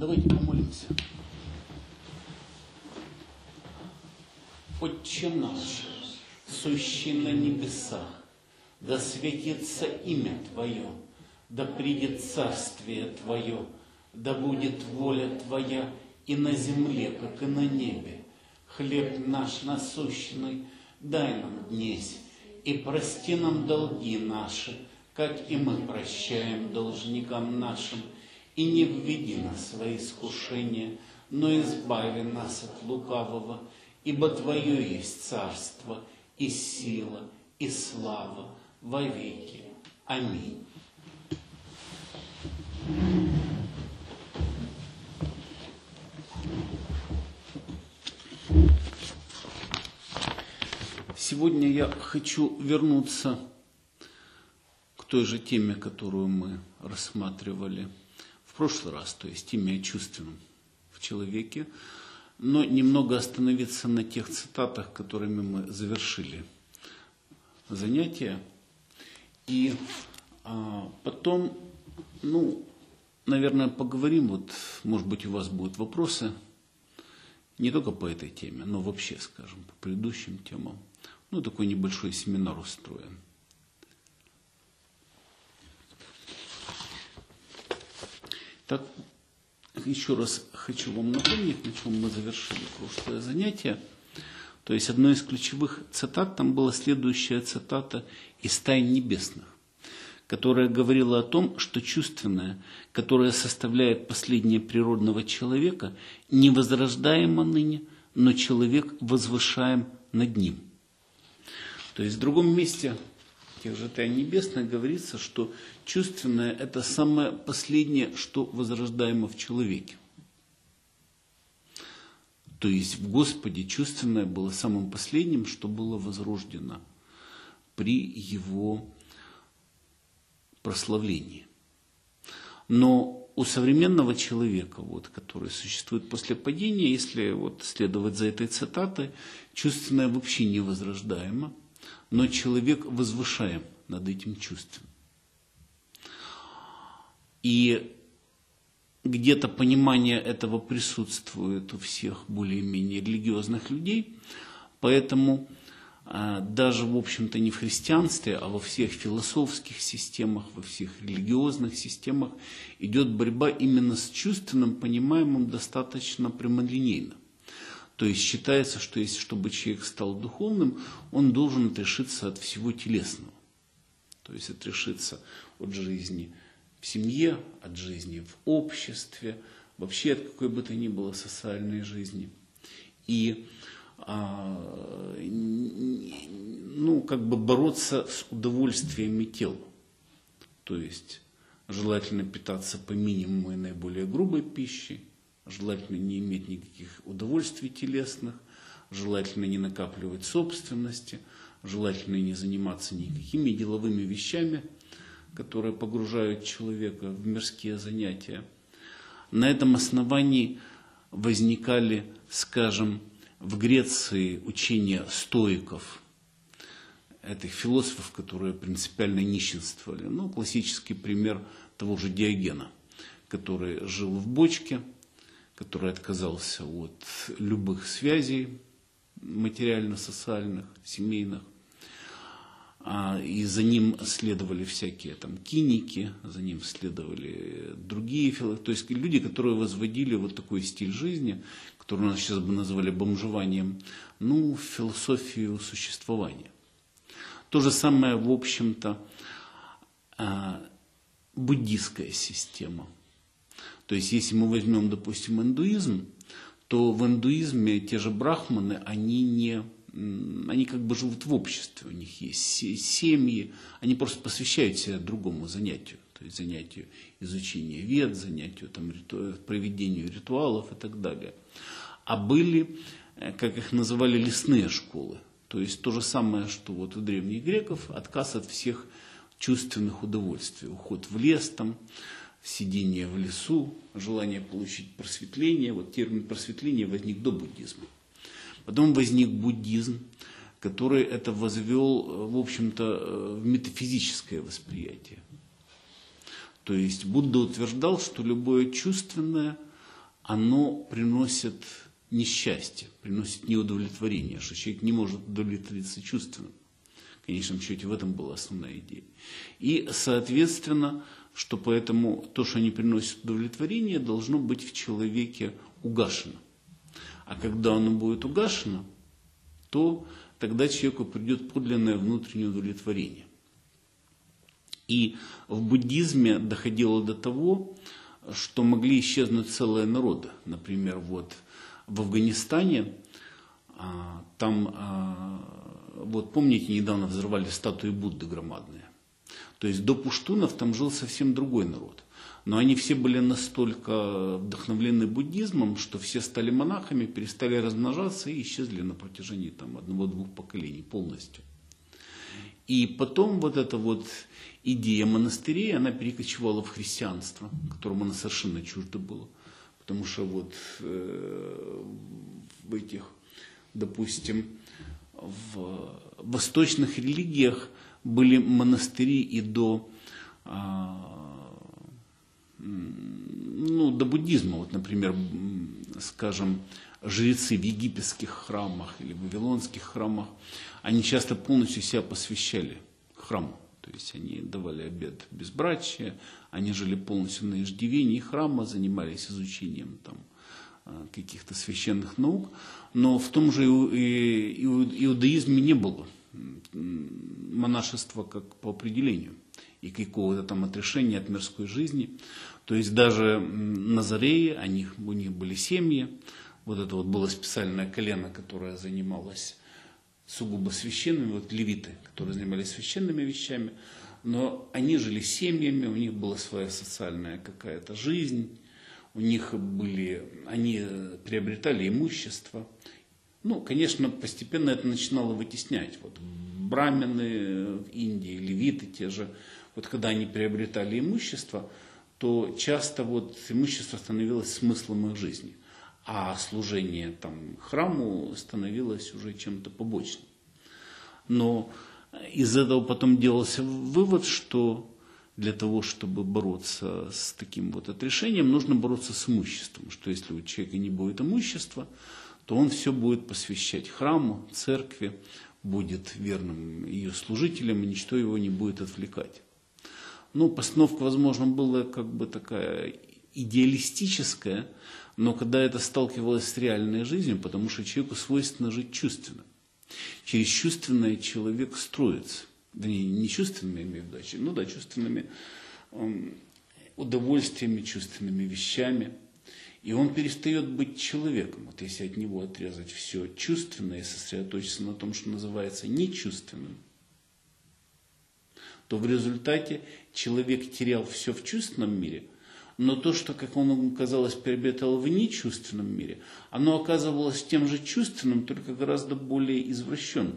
Давайте помолимся. Отче наш, сущий на небесах, да светится имя Твое, да придет царствие Твое, да будет воля Твоя и на земле, как и на небе. Хлеб наш насущный дай нам днесь, и прости нам долги наши, как и мы прощаем должникам нашим, и не введи нас во искушение, но избави нас от лукавого, ибо Твое есть царство, и сила, и слава во веки. Аминь. Сегодня я хочу вернуться к той же теме, которую мы рассматривали в прошлый раз, то есть теме о чувственном в человеке, но немного остановиться на тех цитатах, которыми мы завершили занятие, и потом, наверное, поговорим, может быть, у вас будут вопросы, не только по этой теме, но вообще, скажем, по предыдущим темам. Такой небольшой семинар устроим. Так, еще раз хочу вам напомнить, на чем мы завершили прошлое занятие. То есть, одной из ключевых цитат, там была следующая цитата из «Тайн небесных», которая говорила о том, что чувственное, которое составляет последнее природного человека, не возрождаемо ныне, но человек возвышаем над ним. То есть в другом месте тех же «Тайн небесных» говорится, что чувственное – это самое последнее, что возрождаемо в человеке. То есть в Господе чувственное было самым последним, что было возрождено при Его прославлении. Но у современного человека, который существует после падения, если следовать за этой цитатой, чувственное вообще не возрождаемо, но человек возвышаем над этим чувством. И где-то понимание этого присутствует у всех более-менее религиозных людей, поэтому даже, в общем-то, не в христианстве, а во всех философских системах, во всех религиозных системах идет борьба именно с чувственным, понимаемым достаточно прямолинейно. То есть считается, что чтобы человек стал духовным, он должен отрешиться от всего телесного. То есть отрешиться от жизни в семье, от жизни в обществе, вообще от какой бы то ни было социальной жизни. И бороться с удовольствиями тела. То есть желательно питаться по минимуму и наиболее грубой пищей, желательно не иметь никаких удовольствий телесных, желательно не накапливать собственности, желательно не заниматься никакими деловыми вещами, которые погружают человека в мирские занятия. На этом основании возникали, скажем, в Греции учения стоиков, этих философов, которые принципиально нищенствовали. Классический пример того же Диогена, который жил в бочке, который отказался от любых связей материально-социальных, семейных. И за ним следовали всякие киники, за ним следовали другие философы. То есть люди, которые возводили такой стиль жизни, который у нас сейчас бы назвали бомжеванием, философию существования. То же самое, в общем-то, буддийская система. То есть, если мы возьмем, допустим, индуизм, то в индуизме те же брахманы, они живут в обществе, у них есть семьи, они просто посвящают себя другому занятию, то есть занятию изучения вед, занятию проведению ритуалов и так далее. А были, как их называли, лесные школы, то есть то же самое, что у древних греков, отказ от всех чувственных удовольствий, уход в лес, сидение в лесу, желание получить просветление. Термин просветление возник до буддизма. Потом возник буддизм, который это возвел, в общем-то, в метафизическое восприятие. То есть Будда утверждал, что любое чувственное, оно приносит несчастье, приносит неудовлетворение, что человек не может удовлетвориться чувственно. В конечном счете в этом была основная идея. И, соответственно, что поэтому то, что не приносит удовлетворение, должно быть в человеке угашено. А когда оно будет угашено, то тогда человеку придет подлинное внутреннее удовлетворение. И в буддизме доходило до того, что могли исчезнуть целые народы. Например, вот в Афганистане, там, вот помните, недавно взорвали статуи Будды громадные. То есть до пуштунов там жил совсем другой народ. Но они все были настолько вдохновлены буддизмом, что все стали монахами, перестали размножаться и исчезли на протяжении там, 1-2 поколений полностью. И потом вот эта вот идея монастырей, она перекочевала в христианство, которому она совершенно чуждо было. Потому что вот в этих, допустим, в восточных религиях были монастыри и до буддизма. Вот, например, скажем, жрецы в египетских храмах или в вавилонских храмах, они часто полностью себя посвящали храму. То есть они давали обет безбрачия, они жили полностью на иждивении храма, занимались изучением там, каких-то священных наук. Но в том же иудаизме не было монашества как по определению и какого-то там отрешения от мирской жизни. То есть даже назареи, у них были семьи. Вот это вот было специальное колено, которое занималось сугубо священными, вот левиты, которые занимались священными вещами, но они жили семьями, у них была своя социальная какая-то жизнь, они приобретали имущество. Ну, конечно, постепенно это начинало вытеснять. Вот брамины в Индии, левиты те же, вот когда они приобретали имущество, то часто вот имущество становилось смыслом их жизни. А служение там, храму становилось уже чем-то побочным. Но из этого потом делался вывод, что для того, чтобы бороться с таким вот отрешением, нужно бороться с имуществом. Что если у человека не будет имущества, то он все будет посвящать храму, церкви, будет верным ее служителем, и ничто его не будет отвлекать. Ну, постановка, возможно, была как бы такая идеалистическая, но когда это сталкивалось с реальной жизнью, потому что человеку свойственно жить чувственно. Через чувственное человек строится. Да не чувственными, я имею в виду, чувственными удовольствиями, чувственными вещами. И он перестает быть человеком. Вот если от него отрезать все чувственное и сосредоточиться на том, что называется нечувственным, то в результате человек терял все в чувственном мире, но то, что, как он казалось, приобретал в нечувственном мире, оно оказывалось тем же чувственным, только гораздо более извращенным.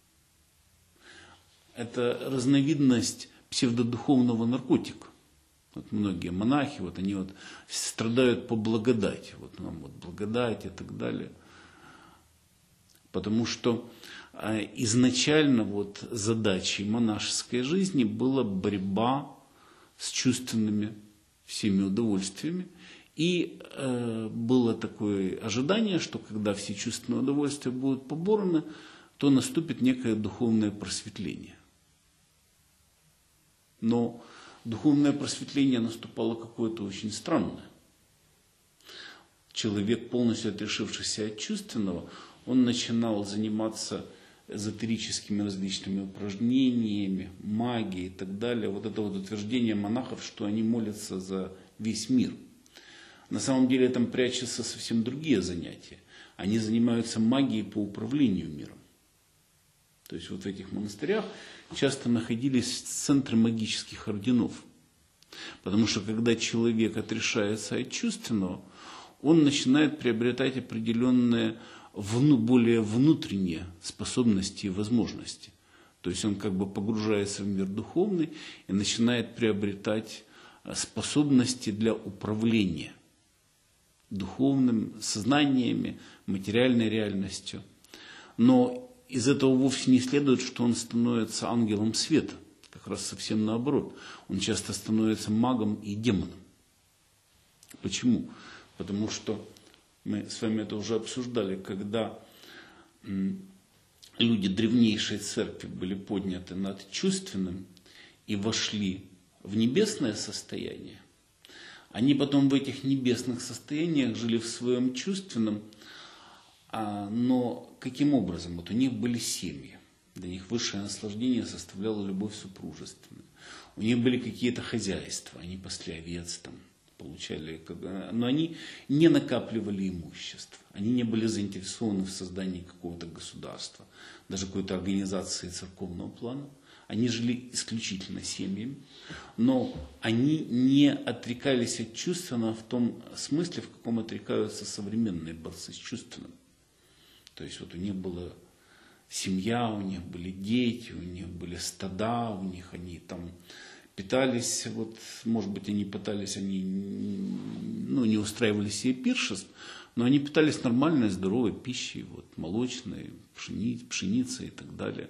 Это разновидность псевдодуховного наркотика. Вот многие монахи, вот они вот страдают по благодати. Вот нам вот благодать и так далее. Потому что изначально вот задачей монашеской жизни была борьба с чувственными всеми удовольствиями. И было такое ожидание, что когда все чувственные удовольствия будут побороны, то наступит некое духовное просветление. Но духовное просветление наступало какое-то очень странное. Человек, полностью отрешившийся от чувственного, он начинал заниматься эзотерическими различными упражнениями, магией и так далее. Вот это вот утверждение монахов, что они молятся за весь мир. На самом деле там прячутся совсем другие занятия. Они занимаются магией по управлению миром. То есть вот в этих монастырях часто находились центры магических орденов. Потому что когда человек отрешается от чувственного, он начинает приобретать определенные более внутренние способности и возможности. То есть он как бы погружается в мир духовный и начинает приобретать способности для управления духовным сознаниями, материальной реальностью. Но из этого вовсе не следует, что он становится ангелом света. Как раз совсем наоборот. Он часто становится магом и демоном. Почему? Потому что мы с вами это уже обсуждали, когда люди древнейшей церкви были подняты над чувственным и вошли в небесное состояние, они потом в этих небесных состояниях жили в своем чувственном, но каким образом? Вот у них были семьи, для них высшее наслаждение составляло любовь супружественная. У них были какие-то хозяйства, они пасли овец там, получали, но они не накапливали имущество, они не были заинтересованы в создании какого-то государства, даже какой-то организации церковного плана. Они жили исключительно семьями, но они не отрекались от чувственного в том смысле, в каком отрекаются современные борцы с чувственным. То есть вот у них была семья, у них были дети, у них были стада, у них они там питались, вот, может быть, они не устраивали себе пиршеств, но они питались нормальной, здоровой пищей, вот, молочной, пшеницей и так далее.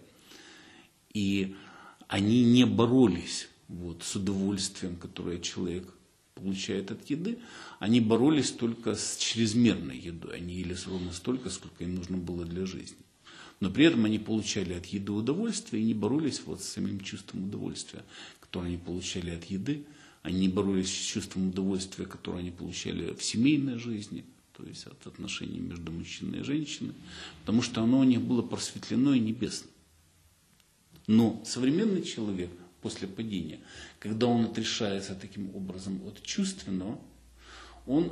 И они не боролись вот, с удовольствием, которое человек получает от еды, они боролись только с чрезмерной едой. Они ели ровно столько, сколько им нужно было для жизни. Но при этом они получали от еды удовольствие и не боролись вот с самим чувством удовольствия, которое они получали от еды. Они не боролись с чувством удовольствия, которое они получали в семейной жизни, то есть от отношений между мужчиной и женщиной, потому что оно у них было просветлено и небесно. Но современный человек после падения, когда он отрешается таким образом от чувственного, он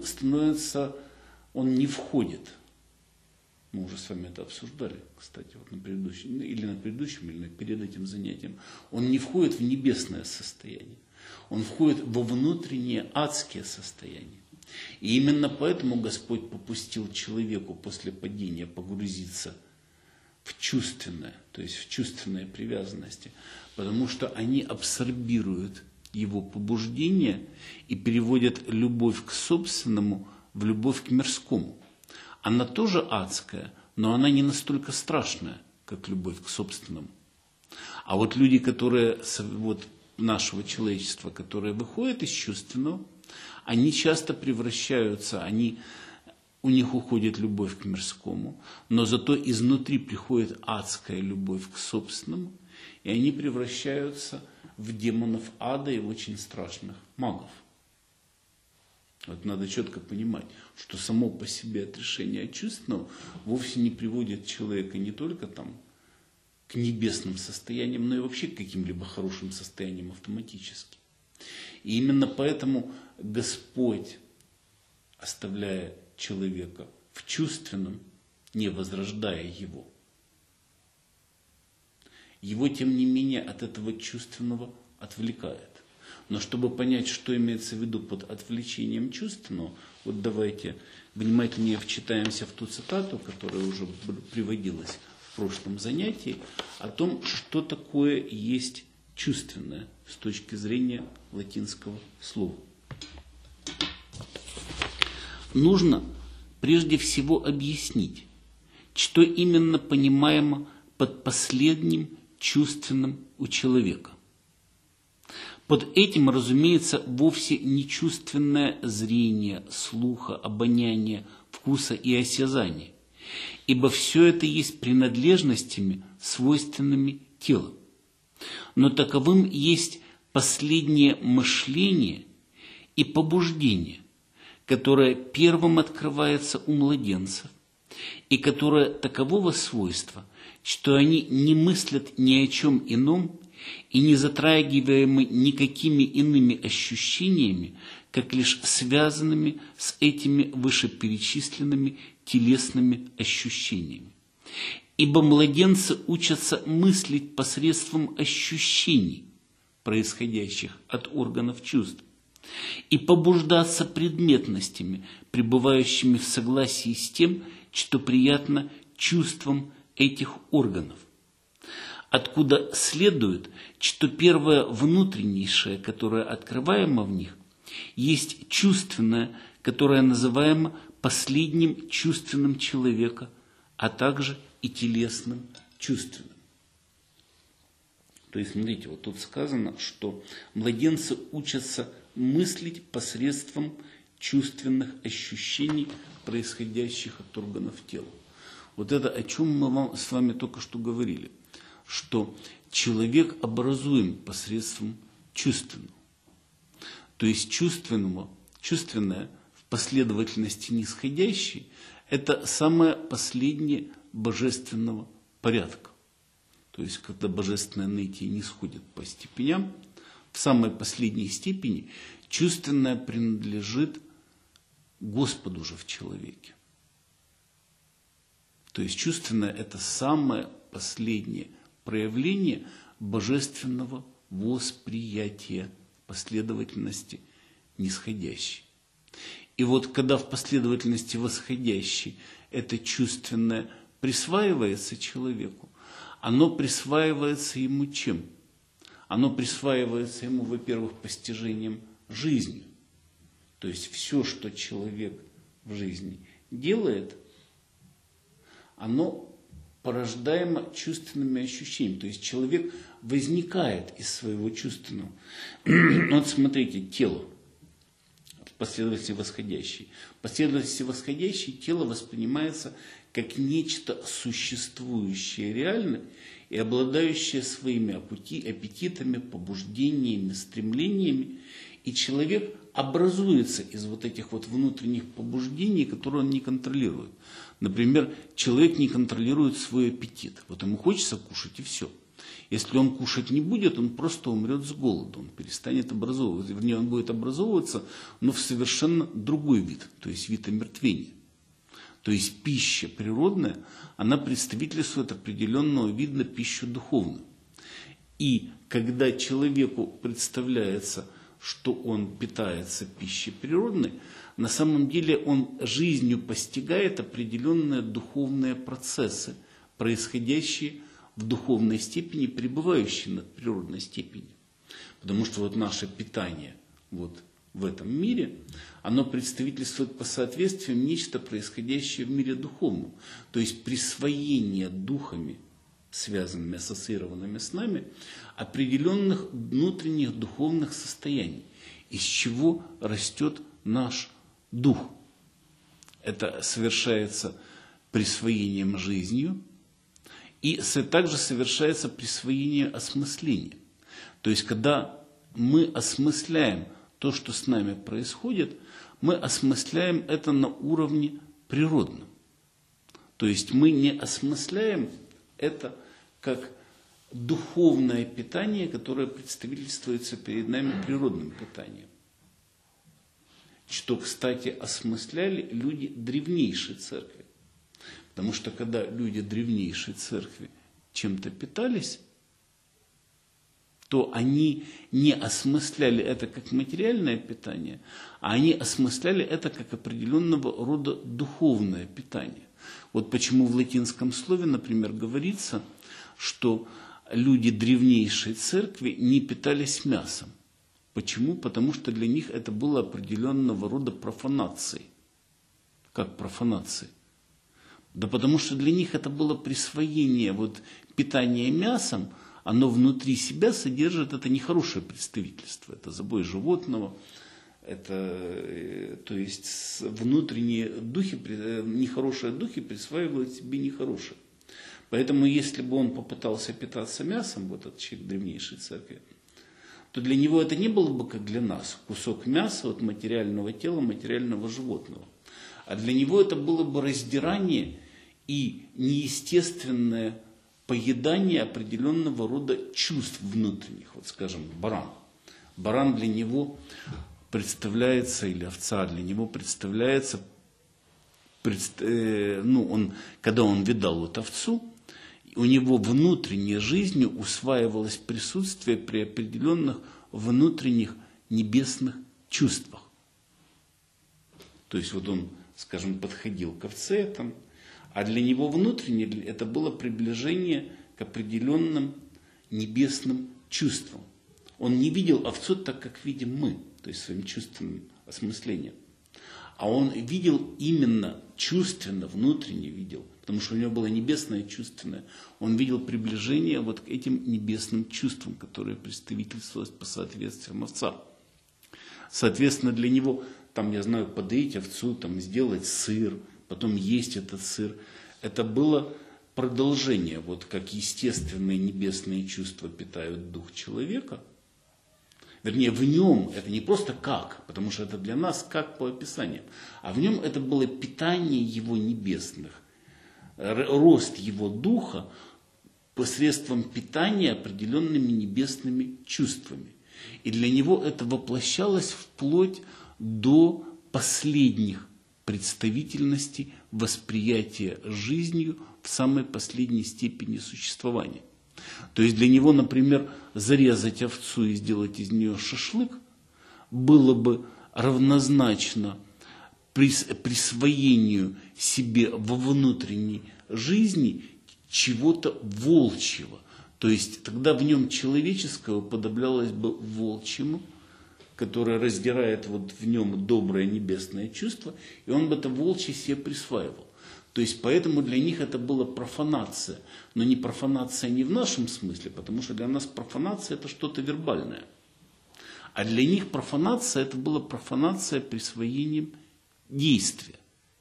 не входит. Мы уже с вами это обсуждали, кстати, вот на предыдущем, или перед этим занятием. Он не входит в небесное состояние. Он входит во внутреннее адское состояние. И именно поэтому Господь попустил человеку после падения погрузиться в чувственное, то есть в чувственные привязанности, потому что они абсорбируют его побуждение и переводят любовь к собственному в любовь к мирскому. Она тоже адская, но она не настолько страшная, как любовь к собственному. А вот люди, которые, вот нашего человечества, которые выходят из чувственного, они часто превращаются, у них уходит любовь к мирскому, но зато изнутри приходит адская любовь к собственному, и они превращаются в демонов ада и в очень страшных магов. Вот надо четко понимать, что само по себе отрешение от чувственного вовсе не приводит человека не только там к небесным состояниям, но и вообще к каким-либо хорошим состояниям автоматически. И именно поэтому Господь, оставляя человека в чувственном, не возрождая его, тем не менее от этого чувственного отвлекает. Но чтобы понять, что имеется в виду под отвлечением чувственного, вот давайте внимательнее вчитаемся в ту цитату, которая уже приводилась в прошлом занятии, о том, что такое есть чувственное с точки зрения латинского слова. Нужно прежде всего объяснить, что именно понимаемо под последним чувственным у человека. Под этим, разумеется, вовсе не чувственное зрение, слуха, обоняния, вкуса и осязания, ибо все это есть принадлежностями, свойственными телу. Но таковым есть последнее мышление и побуждение, которое первым открывается у младенцев, и которое такового свойства, что они не мыслят ни о чем ином и не затрагиваемы никакими иными ощущениями, как лишь связанными с этими вышеперечисленными телесными ощущениями. Ибо младенцы учатся мыслить посредством ощущений, происходящих от органов чувств, и побуждаться предметностями, пребывающими в согласии с тем, что приятно чувствам этих органов. Откуда следует, что первое внутреннейшее, которое открываемо в них, есть чувственное, которое называемо последним чувственным человека, а также и телесным чувственным. То есть, смотрите, вот тут сказано, что младенцы учатся мыслить посредством чувственных ощущений, происходящих от органов тела. Вот это, о чем мы с вами только что говорили, что человек образуем посредством чувственного. То есть чувственное в последовательности нисходящей – это самое последнее божественного порядка. То есть когда божественное наитие нисходит по степеням, в самой последней степени чувственное принадлежит Господу же в человеке. То есть чувственное – это самое последнее проявление божественного восприятия последовательности нисходящей. И вот когда в последовательности восходящей это чувственное присваивается человеку, оно присваивается ему чем? Оно присваивается ему, во-первых, постижением жизни. То есть все, что человек в жизни делает, оно порождаемо чувственными ощущениями. То есть человек возникает из своего чувственного. Вот смотрите, тело в последовательности восходящей. В последовательности восходящей тело воспринимается как нечто существующее реально и обладающее своими аппетитами, побуждениями, стремлениями. И человек образуется из вот этих вот внутренних побуждений, которые он не контролирует. Например, человек не контролирует свой аппетит. Вот ему хочется кушать и все. Если он кушать не будет, он просто умрет с голоду, он перестанет образовываться. Вернее, он будет образовываться, но в совершенно другой вид, то есть вид омертвения. То есть пища природная, она представительствует определенного вида пищу духовную. И когда человеку представляется, что он питается пищей природной, на самом деле он жизнью постигает определенные духовные процессы, происходящие в духовной степени, пребывающие над природной степенью. Потому что вот наше питание вот в этом мире, оно представительствует по соответствию нечто происходящее в мире духовном. То есть присвоение духами, связанными, ассоциированными с нами, определенных внутренних духовных состояний, из чего растет наш дух. Это совершается присвоением жизнью, и также совершается присвоение осмысления. То есть, когда мы осмысляем то, что с нами происходит, мы осмысляем это на уровне природном. То есть, мы не осмысляем это как духовное питание, которое представительствуется перед нами природным питанием. Что, кстати, осмысляли люди древнейшей церкви. Потому что когда люди древнейшей церкви чем-то питались, то они не осмысляли это как материальное питание, а они осмысляли это как определенного рода духовное питание. Вот почему в латинском слове, например, говорится, что люди древнейшей церкви не питались мясом. Почему? Потому что для них это было определенного рода профанацией. Как профанацией? Да потому что для них это было присвоение вот, питания мясом, оно внутри себя содержит, это нехорошее представительство, это забой животного, это, то есть внутренние духи, нехорошие духи присваивают себе нехорошее. Поэтому если бы он попытался питаться мясом, вот этот человек древнейшей церкви, то для него это не было бы, как для нас, кусок мяса от материального тела, материального животного. А для него это было бы раздирание и неестественное поедание определенного рода чувств внутренних. Вот, скажем, баран. Баран для него представляется, или овца для него представляется, когда он видал вот овцу, у него внутренней жизнью усваивалось присутствие при определенных внутренних небесных чувствах. То есть вот он, скажем, подходил к овце, там, а для него внутренне это было приближение к определенным небесным чувствам. Он не видел овцу так, как видим мы, то есть своим чувственным осмыслением. А он видел именно чувственно, внутренне видел, потому что у него было небесное чувственное. Он видел приближение вот к этим небесным чувствам, которые представительствовались по соответствиям овца. Соответственно, для него там, я знаю, подоить овцу, там, сделать сыр, потом есть этот сыр. Это было продолжение, вот как естественные небесные чувства питают дух человека. Вернее, в нем это не просто как, потому что это для нас как по описанию, а в нем это было питание его небесных, рост его духа посредством питания определенными небесными чувствами. И для него это воплощалось вплоть до последних представительностей восприятия жизнью в самой последней степени существования. То есть для него, например, зарезать овцу и сделать из нее шашлык было бы равнозначно присвоению себе во внутренней жизни чего-то волчьего. То есть тогда в нем человеческого уподоблялось бы волчьему, которое раздирает вот в нем доброе небесное чувство, и он бы это волчье себе присваивал. То есть поэтому для них это была профанация. Но не профанация не в нашем смысле, потому что для нас профанация это что-то вербальное. А для них профанация это была профанация присвоением действия.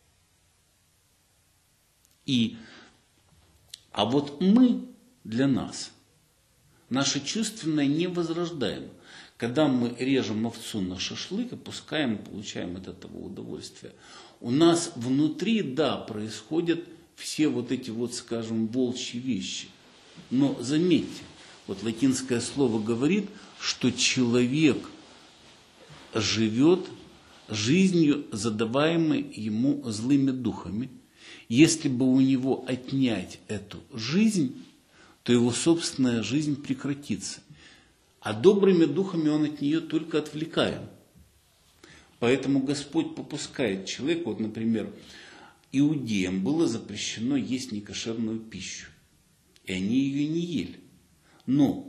А вот мы для нас, наше чувственное не возрождаемо. Когда мы режем овцу на шашлык, опускаем, получаем от этого удовольствие, у нас внутри, да, происходят все вот эти вот, скажем, волчьи вещи. Но заметьте, вот латинское слово говорит, что человек живет жизнью, задаваемой ему злыми духами. Если бы у него отнять эту жизнь, то его собственная жизнь прекратится. А добрыми духами он от нее только отвлекаем. Поэтому Господь попускает человеку, вот, например, иудеям было запрещено есть некошерную пищу. И они ее не ели. Но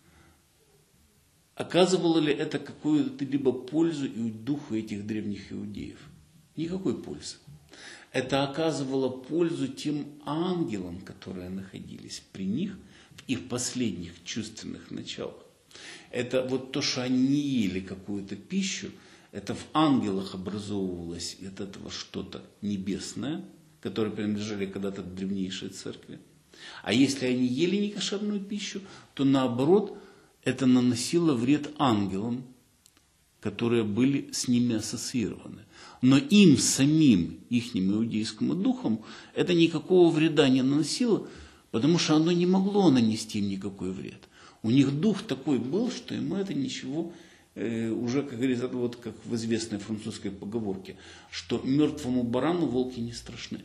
оказывало ли это какую-то либо пользу и духу этих древних иудеев? Никакой пользы. Это оказывало пользу тем ангелам, которые находились при них в их последних чувственных началах. Это вот то, что они не ели какую-то пищу, это в ангелах образовывалось от этого что-то небесное, которое принадлежали когда-то к древнейшей церкви. А если они ели некошерную пищу, то наоборот, это наносило вред ангелам, которые были с ними ассоциированы. Но им самим, ихним иудейским духом, это никакого вреда не наносило, потому что оно не могло нанести им никакой вред. У них дух такой был, что ему это ничего, уже, как говорится, вот как в известной французской поговорке, что мертвому барану волки не страшны.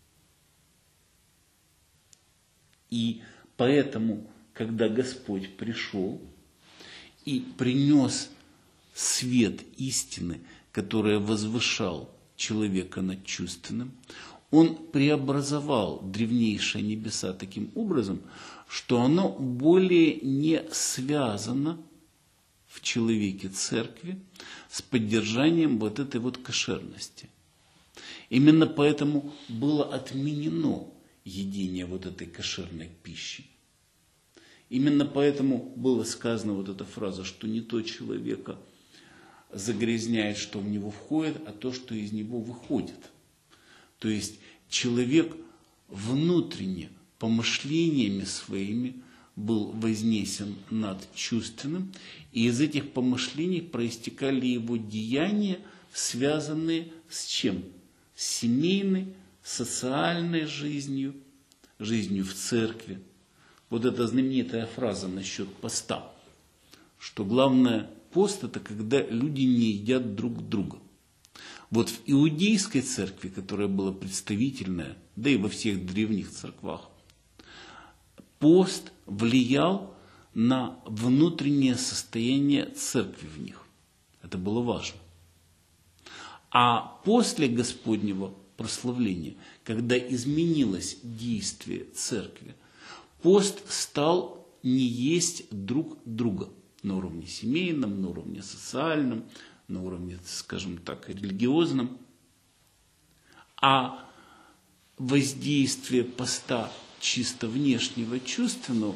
И поэтому, когда Господь пришел и принес свет истины, который возвышал человека над чувственным, он преобразовал древнейшие небеса таким образом, что оно более не связано в человеке церкви с поддержанием вот этой вот кошерности. Именно поэтому было отменено едение вот этой кошерной пищи. Именно поэтому была сказана вот эта фраза, что не то человека загрязняет, что в него входит, а то, что из него выходит. То есть человек внутренне, помышлениями своими был вознесен над чувственным, и из этих помышлений проистекали его деяния, связанные с чем? С семейной, социальной жизнью, жизнью в церкви. Вот эта знаменитая фраза насчет поста, что главное пост – это когда люди не едят друг друга. Вот в иудейской церкви, которая была представительная, да и во всех древних церквах, пост влиял на внутреннее состояние церкви в них. Это было важно. А после Господнего прославления, когда изменилось действие церкви, пост стал не есть друг друга на уровне семейном, на уровне социальном, на уровне, скажем так, религиозном. А воздействие поста чисто внешнего, чувственного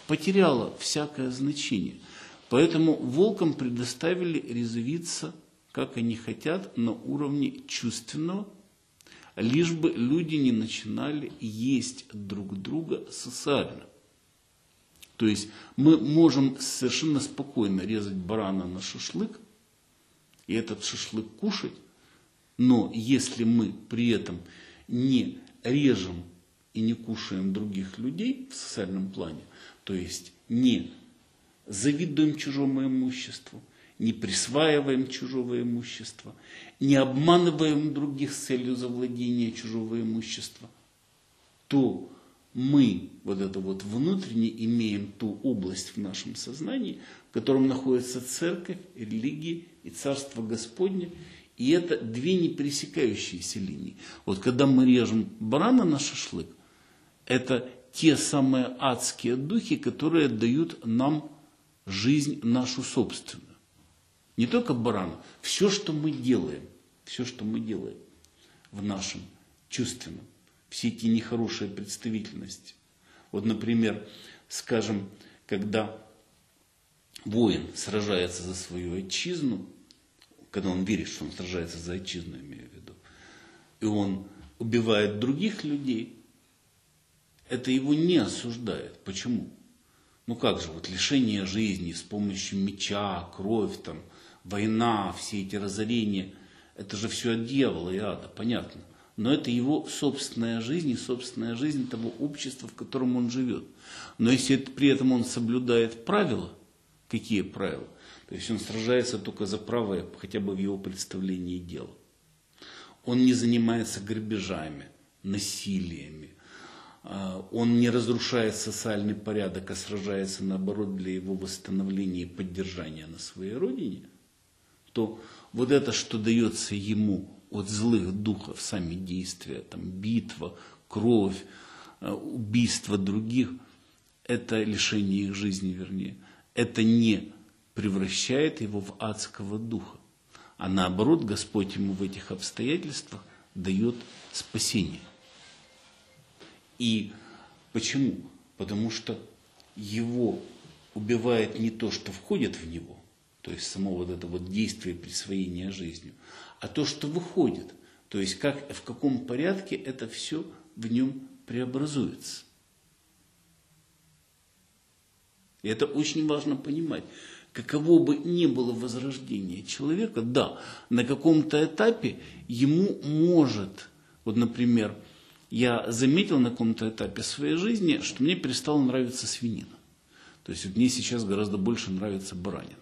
потеряло всякое значение. Поэтому волкам предоставили резвиться как они хотят на уровне чувственного, лишь бы люди не начинали есть друг друга социально. То есть мы можем совершенно спокойно резать барана на шашлык, и этот шашлык кушать, но если мы при этом не режем и не кушаем других людей в социальном плане, то есть не завидуем чужому имуществу, не присваиваем чужого имущества, не обманываем других с целью завладения чужого имущества, то мы вот это вот внутренне имеем ту область в нашем сознании, в котором находится церковь, религия и царство Господне, и это две не пересекающиеся линии. Вот когда мы режем барана на шашлык, это те самые адские духи, которые дают нам жизнь нашу собственную. Не только барана, все, что мы делаем в нашем чувственном, все эти нехорошие представительности. Вот, например, скажем, когда воин сражается за свою отчизну, когда он верит, что он сражается за отчизну, имею в виду, и он убивает других людей, это его не осуждает. Почему? Ну как же, вот лишение жизни с помощью меча, кровь, там, война, все эти разорения, это же все от дьявола и ада, понятно. Но это его собственная жизнь и собственная жизнь того общества, в котором он живет. Но если при этом он соблюдает правила, какие правила? То есть он сражается только за правое, хотя бы в его представлении дела. Он не занимается грабежами, насилиями. Он не разрушает социальный порядок, а сражается, наоборот, для его восстановления и поддержания на своей родине, то вот это, что дается ему от злых духов, сами действия, там, битва, кровь, убийство других, это лишение их жизни, вернее, это не превращает его в адского духа, а наоборот, Господь ему в этих обстоятельствах дает спасение. И почему? Потому что его убивает не то, что входит в него, то есть само вот это вот действие присвоения жизнью, а то, что выходит, то есть как, в каком порядке это все в нем преобразуется. И это очень важно понимать. Каково бы ни было возрождение человека, да, на каком-то этапе ему может, вот, например, я заметил на каком-то этапе своей жизни, что мне перестала нравиться свинина. То есть вот мне сейчас гораздо больше нравится баранина.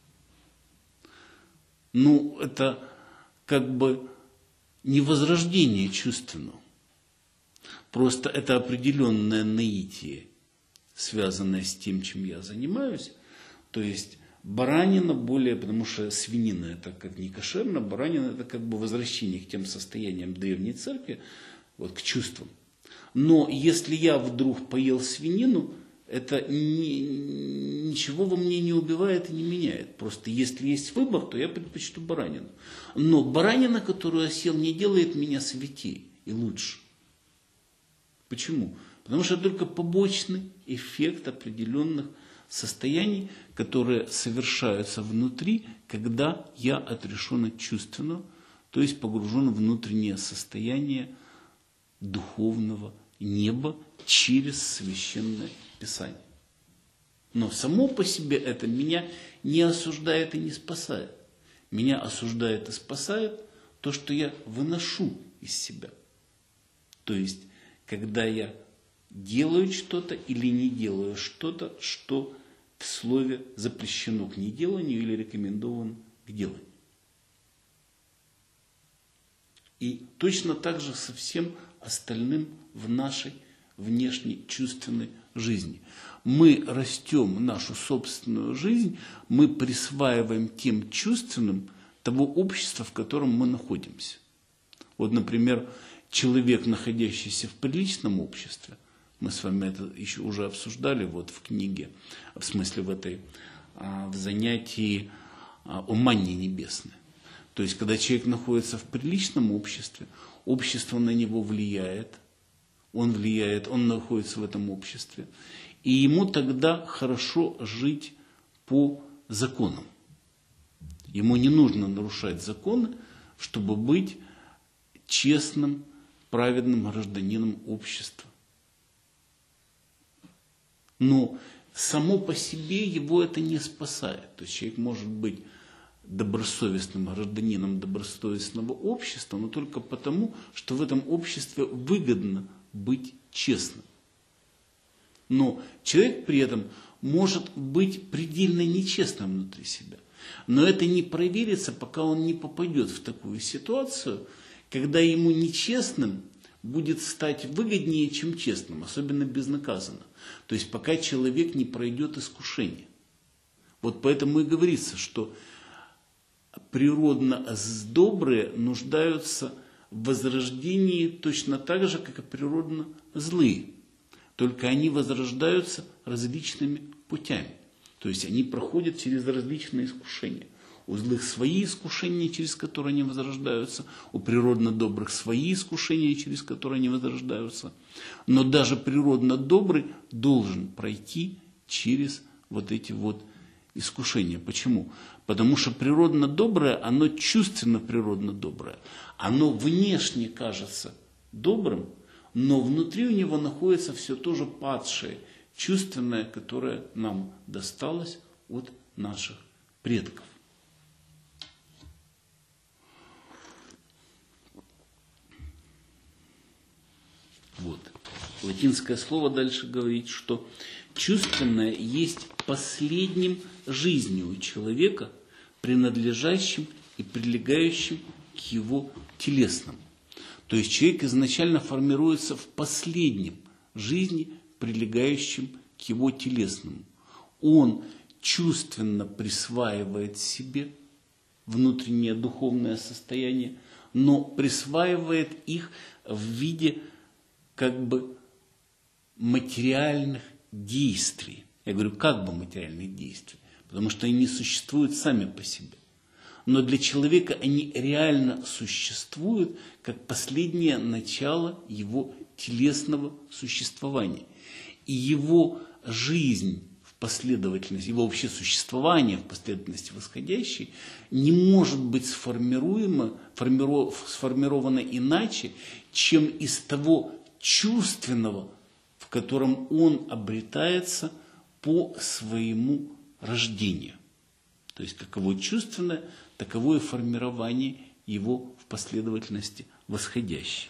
Ну, это как бы не возрождение чувственного. Просто это определенное наитие, связанное с тем, чем я занимаюсь. То есть баранина более, потому что свинина это как не кошерно, баранина это как бы возвращение к тем состояниям древней церкви, вот к чувствам. Но если я вдруг поел свинину, это ничего во мне не убивает и не меняет. Просто если есть выбор, то я предпочту баранину. Но баранина, которую я съел, не делает меня святей и лучше. Почему? Потому что это только побочный эффект определенных состояний, которые совершаются внутри, когда я отрешен от чувственного, то есть погружен в внутреннее состояние духовного неба через священное Писание. Но само по себе это меня не осуждает и не спасает. Меня осуждает и спасает то, что я выношу из себя. То есть, когда я делаю что-то или не делаю что-то, что в слове запрещено к неделанию или рекомендовано к деланию. И точно так же со всем остальным в нашей внешней чувственной жизни. Мы растем нашу собственную жизнь, мы присваиваем тем чувственным того общества, в котором мы находимся. Вот, например, человек, находящийся в приличном обществе, мы с вами это еще уже обсуждали вот в книге, в смысле в занятии о манне небесной. То есть, когда человек находится в приличном обществе, общество на него влияет, он находится в этом обществе, и ему тогда хорошо жить по законам. Ему не нужно нарушать законы, чтобы быть честным, праведным гражданином общества. Но само по себе его это не спасает. То есть человек может быть добросовестным гражданином добросовестного общества, но только потому, что в этом обществе выгодно быть честным. Но человек при этом может быть предельно нечестным внутри себя. Но это не проверится, пока он не попадет в такую ситуацию, когда ему нечестным будет стать выгоднее, чем честным, особенно безнаказанно. То есть пока человек не пройдет искушение. Вот поэтому и говорится, что природно добрые нуждаются в возрождении точно так же, как и природно злые. Только они возрождаются различными путями. То есть они проходят через различные искушения. У злых свои искушения, через которые они возрождаются. У природно добрых свои искушения, через которые они возрождаются. Но даже природно добрый должен пройти через вот эти вот искушения. Почему? Потому что природно доброе, оно чувственно природно доброе. Оно внешне кажется добрым, но внутри у него находится все то же падшее, чувственное, которое нам досталось от наших предков. Вот. Латинское слово дальше говорит, что чувственное есть последним жизнью у человека, принадлежащим и прилегающим к его телесному. То есть человек изначально формируется в последнем жизни, прилегающем к его телесному. Он чувственно присваивает себе внутреннее духовное состояние, но присваивает их в виде как бы материальных действий. Я говорю, как бы материальных действий, потому что они не существуют сами по себе. Но для человека они реально существуют как последнее начало его телесного существования. И его жизнь в последовательности, его вообще существование в последовательности восходящей не может быть сформировано иначе, чем из того чувственного, в котором он обретается по своему рождению. То есть каково чувственное, таково и формирование его в последовательности восходящей.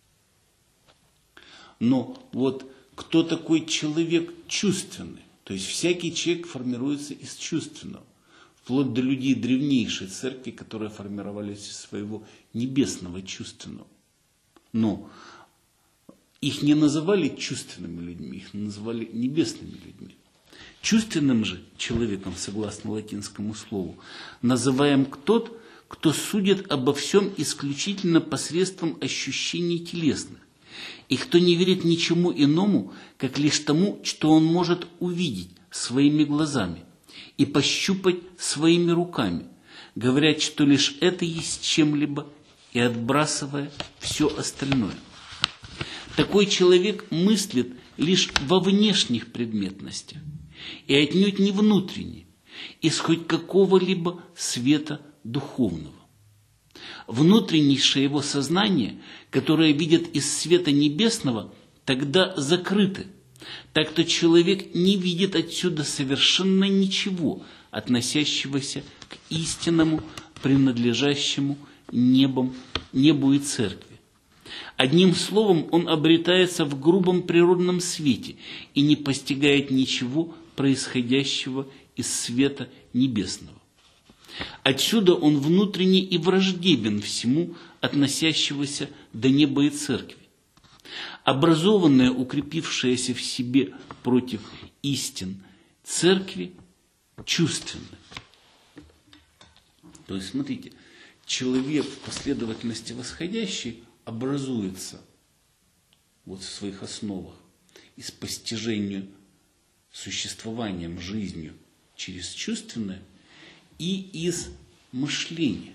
Но вот кто такой человек чувственный? То есть всякий человек формируется из чувственного. Вплоть до людей древнейшей церкви, которые формировались из своего небесного чувственного. Но их не называли чувственными людьми, их называли небесными людьми. Чувственным же человеком, согласно латинскому слову, называем тот, кто судит обо всем исключительно посредством ощущений телесных, и кто не верит ничему иному, как лишь тому, что он может увидеть своими глазами и пощупать своими руками, говоря, что лишь это есть чем-либо, и отбрасывая все остальное. Такой человек мыслит лишь во внешних предметностях, и отнюдь не внутренне, из хоть какого-либо света духовного. Внутреннейшее его сознание, которое видит из света небесного, тогда закрыто, так что человек не видит отсюда совершенно ничего, относящегося к истинному, принадлежащему небу и церкви. Одним словом, он обретается в грубом природном свете и не постигает ничего происходящего из света небесного. Отсюда он внутренне и враждебен всему, относящегося до неба и церкви. Образованное, укрепившееся в себе против истин церкви, чувственно. То есть, смотрите, человек в последовательности восходящей образуется вот в своих основах из постижения существованием, жизнью через чувственное и из мышления.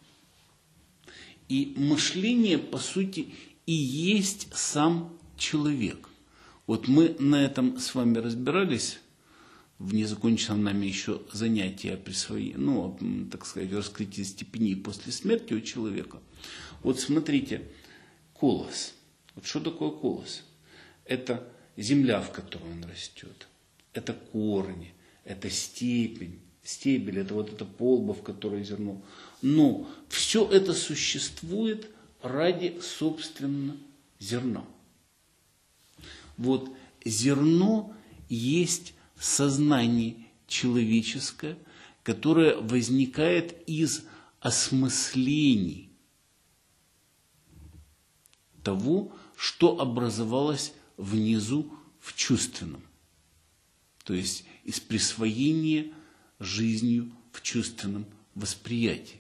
И мышление, по сути, и есть сам человек. Вот мы на этом с вами разбирались в незаконченном нами еще занятии о присвоении, ну, так сказать, раскрытии степеней после смерти у человека. Вот смотрите, колос. Вот что такое колос? Это земля, в которой он растет. Это корни, это стебель, это вот эта полба, в которой зерно. Но все это существует ради, собственно, зерна. Вот зерно есть сознание человеческое, которое возникает из осмыслений того, что образовалось внизу в чувственном. То есть из присвоения жизнью в чувственном восприятии.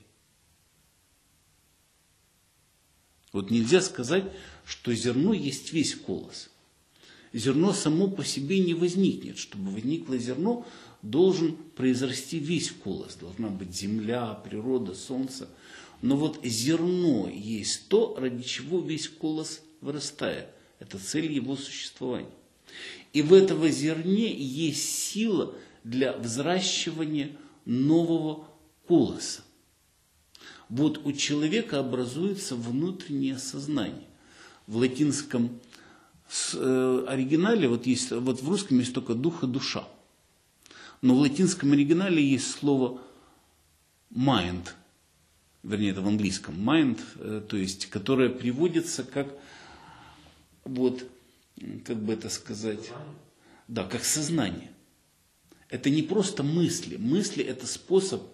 Вот нельзя сказать, что зерно есть весь колос. Зерно само по себе не возникнет. Чтобы возникло зерно, должен произрасти весь колос. Должна быть земля, природа, солнце. Но вот зерно есть то, ради чего весь колос вырастает. Это цель его существования. И в этого зерне есть сила для взращивания нового колоса. Вот у человека образуется внутреннее сознание. В латинском оригинале, вот в русском есть только дух и душа. Но в латинском оригинале есть слово mind, вернее, это в английском mind, то есть, которое приводится как, вот, как бы это сказать, да, как сознание. Это не просто мысли. Мысли – это способ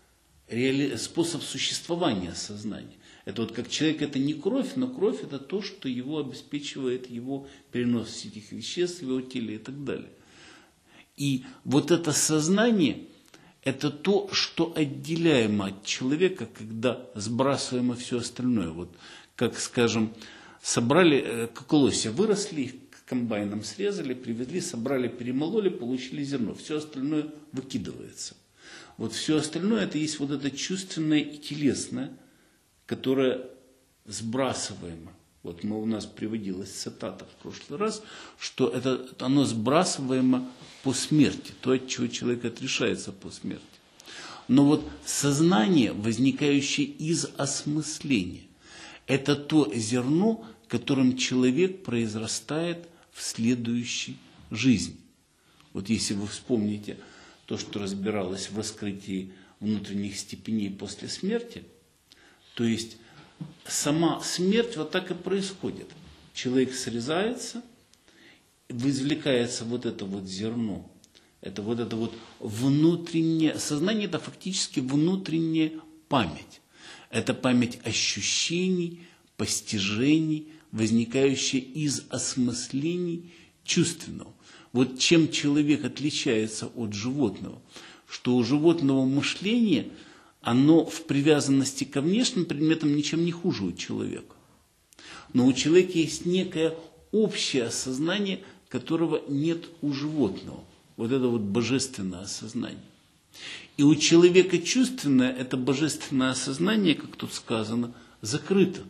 существования сознания. Это вот как человек, это не кровь, но кровь это то, что его обеспечивает его перенос всех этих веществ в его теле и так далее. И вот это сознание, это то, что отделяемо от человека, когда сбрасываемо все остальное. Вот как, скажем, собрали, колосья выросли, их комбайном срезали, привезли, собрали, перемололи, получили зерно. Все остальное выкидывается. Вот все остальное, это есть вот это чувственное и телесное, которое сбрасываемо. Вот у нас приводилась цитата в прошлый раз, что оно сбрасываемо по смерти, то, от чего человек отрешается по смерти. Но вот сознание, возникающее из осмысления, это то зерно, которым человек произрастает в следующей жизни. Вот если вы вспомните то, что разбиралось в раскрытии внутренних степеней после смерти, то есть сама смерть вот так и происходит. Человек срезается, извлекается вот это вот зерно, это вот внутреннее, сознание это фактически внутренняя память. Это память ощущений, постижений, возникающая из осмыслений чувственного. Вот чем человек отличается от животного, что у животного мышление, оно в привязанности ко внешним предметам ничем не хуже у человека. Но у человека есть некое общее сознание, которого нет у животного. Вот это вот божественное сознание. И у человека чувственное, это божественное сознание, как тут сказано, закрыто.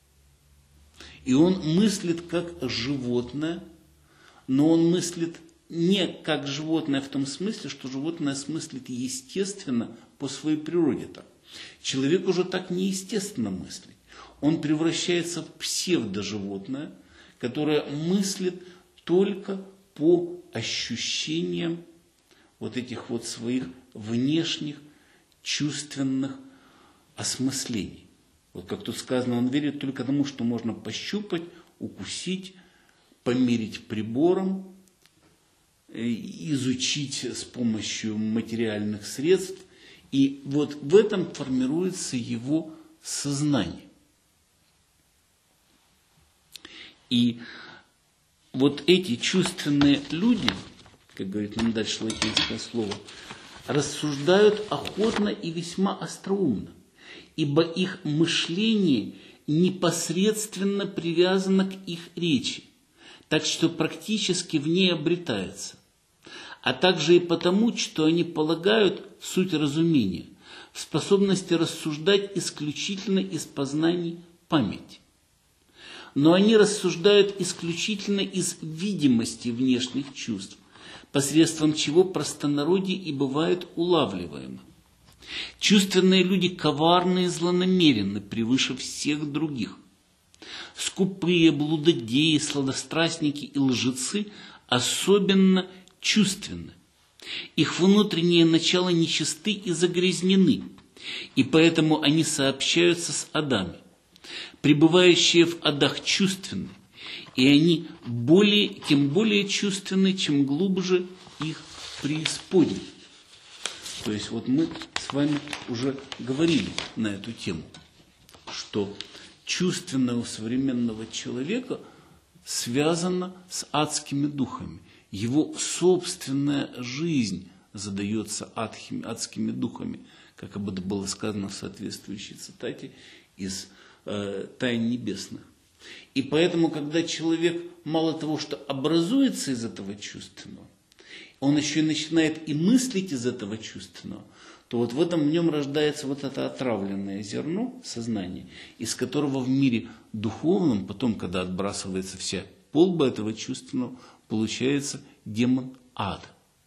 И он мыслит как животное, но он мыслит не как животное в том смысле, что животное смыслит естественно по своей природе-то. Человек уже так неестественно мыслит. Он превращается в псевдоживотное, которое мыслит только по ощущениям вот этих вот своих внешних чувственных осмыслений. Вот как тут сказано, он верит только тому, что можно пощупать, укусить, померить прибором, изучить с помощью материальных средств. И вот в этом формируется его сознание. И вот эти чувственные люди, как говорит нам дальше латинское слово, рассуждают охотно и весьма остроумно, ибо их мышление непосредственно привязано к их речи, так что практически в ней обретается, а также и потому, что они полагают суть разумения в способности рассуждать исключительно из познаний памяти. Но они рассуждают исключительно из видимости внешних чувств, посредством чего простонародье и бывает улавливаемо. Чувственные люди коварны и злонамеренны превыше всех других. Скупые, блудодеи, сладострастники и лжецы особенно чувственны. Их внутренние начала нечисты и загрязнены, и поэтому они сообщаются с адами. Пребывающие в адах чувственны, и они тем более чувственны, чем глубже их преисподней. То есть вот мы с вами уже говорили на эту тему, что чувственное у современного человека связано с адскими духами. Его собственная жизнь задается адскими духами, как об этом было сказано в соответствующей цитате из «Тайн небесных». И поэтому, когда человек мало того, что образуется из этого чувственного, он еще и начинает и мыслить из этого чувственного, то вот в нем рождается вот это отравленное зерно сознания, из которого в мире духовном, потом, когда отбрасывается вся полба этого чувственного, получается демон ада.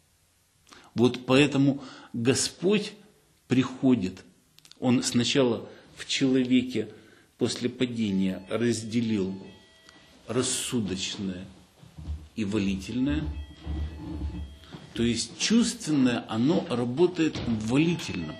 Вот поэтому Господь приходит, Он сначала в человеке после падения разделил рассудочное и волительное. То есть чувственное, оно работает в волительном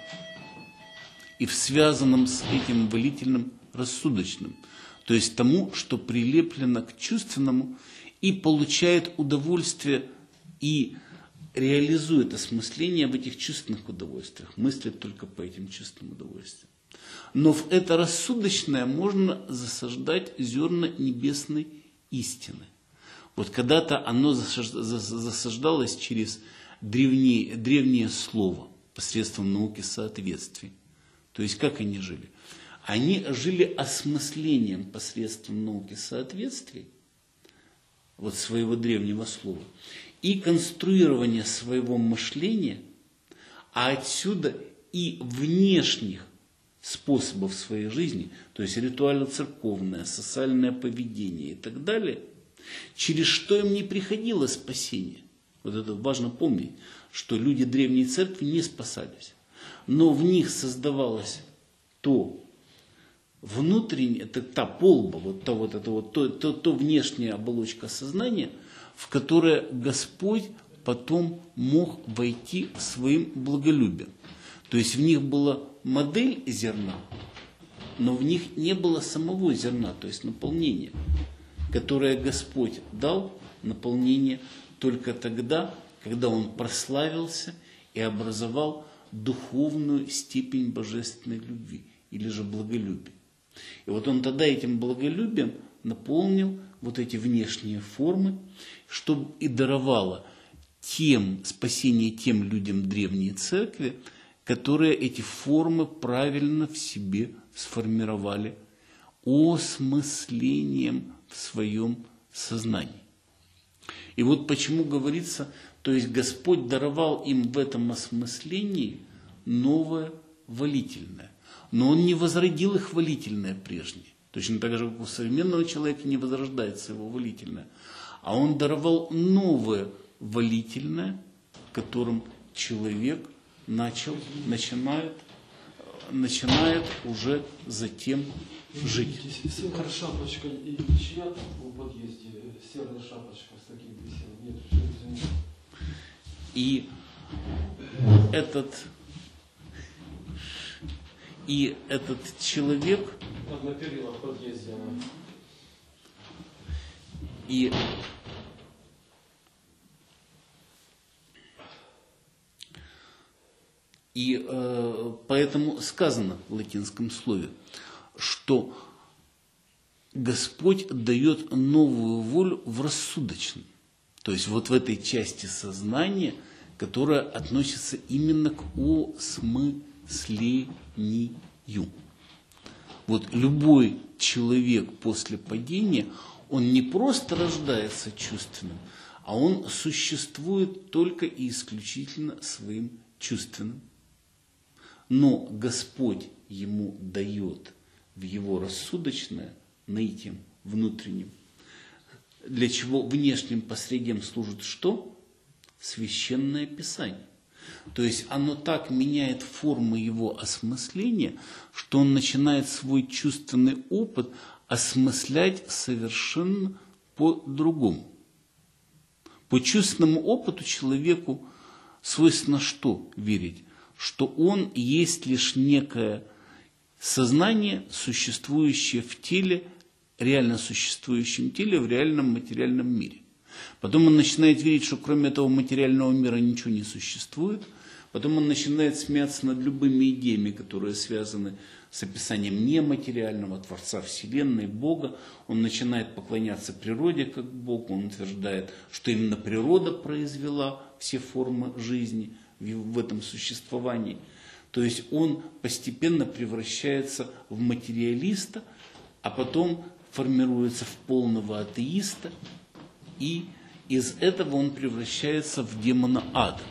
и в связанном с этим волительным рассудочным. То есть тому, что прилеплено к чувственному и получает удовольствие и реализует осмысление в этих чувственных удовольствиях, мыслит только по этим чувственным удовольствиям. Но в это рассудочное можно засаждать зерна небесной истины. Вот когда-то оно засаждалось через древнее слово, посредством науки соответствий. То есть как они жили? Они жили осмыслением посредством науки соответствий, вот своего древнего слова, и конструирование своего мышления, а отсюда и внешних способов своей жизни, то есть ритуально-церковное, социальное поведение и так далее, через что им не приходило спасение. Вот это важно помнить, что люди древней церкви не спасались, но в них создавалось то внутреннее, это та полба, то внешняя оболочка сознания, в которое Господь потом мог войти своим благолюбием. То есть в них была модель зерна, но в них не было самого зерна, то есть наполнения, которое Господь дал, наполнение только тогда, когда Он прославился и образовал духовную степень божественной любви или же благолюбия. И вот Он тогда этим благолюбием наполнил вот эти внешние формы, чтобы и даровало спасение тем людям древней церкви, которые эти формы правильно в себе сформировали осмыслением в своем сознании. И вот почему говорится, то есть Господь даровал им в этом осмыслении новое волительное. Но Он не возродил их волительное прежнее. Точно так же, как у современного человека не возрождается его волительное. А Он даровал новое волительное, которым человек начинает уже затем жить. Серая шапочка и чья там в подъезде? Серая шапочка с таким висела. Нет, все И этот человек... Как на перила в подъезде она. И поэтому сказано в латинском слове, что Господь дает новую волю в рассудочном. То есть вот в этой части сознания, которая относится именно к осмыслению. Вот любой человек после падения, он не просто рождается чувственным, а он существует только и исключительно своим чувственным. Но Господь ему дает в его рассудочное, наитием, внутреннем, для чего внешним посредием служит что? Священное Писание. То есть оно так меняет формы его осмысления, что он начинает свой чувственный опыт осмыслять совершенно по-другому. По чувственному опыту человеку свойственно что верить? Что он есть лишь некое сознание, существующее в теле, реально существующем теле, в реальном материальном мире. Потом он начинает верить, что кроме этого материального мира ничего не существует. Потом он начинает смеяться над любыми идеями, которые связаны с описанием нематериального, Творца Вселенной, Бога. Он начинает поклоняться природе как Богу. Он утверждает, что именно природа произвела все формы жизни в этом существовании. То есть он постепенно превращается в материалиста, а потом формируется в полного атеиста. И из этого он превращается в демона ада.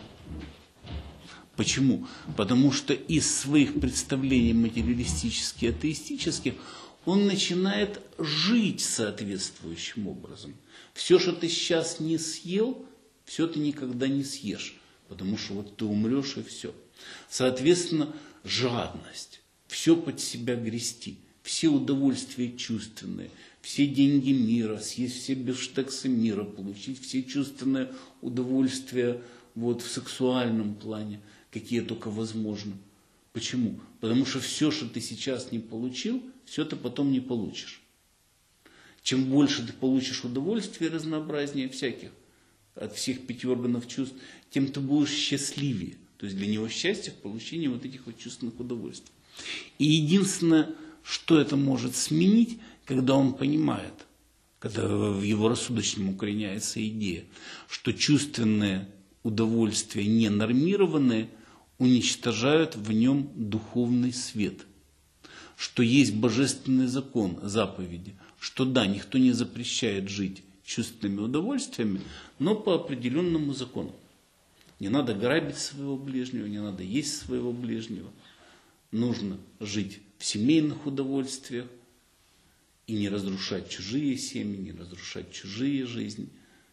Почему? Потому что из своих представлений материалистических, атеистических, он начинает жить соответствующим образом. Все, что ты сейчас не съел, все ты никогда не съешь. Потому что вот ты умрешь и все. Соответственно, жадность. Все под себя грести. Все удовольствия чувственные. Все деньги мира, съесть все бифштексы мира, получить все чувственные удовольствия вот, в сексуальном плане, какие только возможно. Почему? Потому что все, что ты сейчас не получил, все ты потом не получишь. Чем больше ты получишь удовольствия, разнообразнее всяких, от всех 5 органов чувств, тем ты будешь счастливее. То есть для него счастье в получении вот этих вот чувственных удовольствий. И единственное, что это может сменить, когда он понимает, когда в его рассудочном укореняется идея, что чувственные удовольствия ненормированные уничтожают в нем духовный свет, что есть божественный закон, заповеди, что да, никто не запрещает жить чувственными удовольствиями, но по определенному закону. Не надо грабить своего ближнего, не надо есть своего ближнего. Нужно жить в семейных удовольствиях и не разрушать чужие семьи, не разрушать чужие жизни.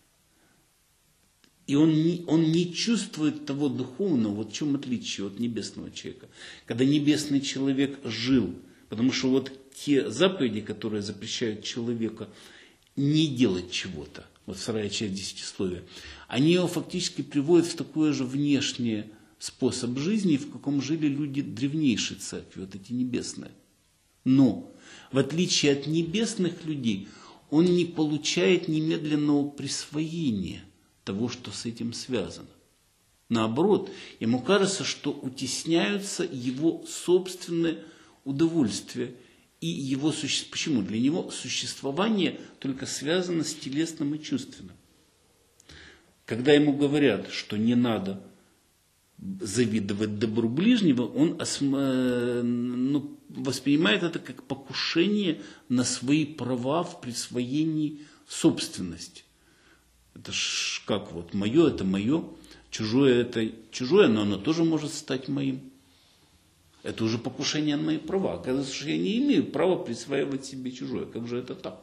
И он не чувствует того духовного, вот в чем отличие от небесного человека. Когда небесный человек жил, потому что вот те заповеди, которые запрещают человека не делать чего-то, вот вторая часть десятисловия, они его фактически приводят в такой же внешний способ жизни, в каком жили люди древнейшей церкви, вот эти небесные. Но, в отличие от небесных людей, он не получает немедленного присвоения того, что с этим связано. Наоборот, ему кажется, что утесняются его собственные удовольствия и его существование. Почему? Для него существование только связано с телесным и чувственным. Когда ему говорят, что не надо завидовать добру ближнего, он воспринимает это как покушение на свои права в присвоении собственности. Это ж как вот, мое это мое, чужое это чужое, но оно тоже может стать моим. Это уже покушение на мои права. Оказывается, что я не имею права присваивать себе чужое. Как же это так?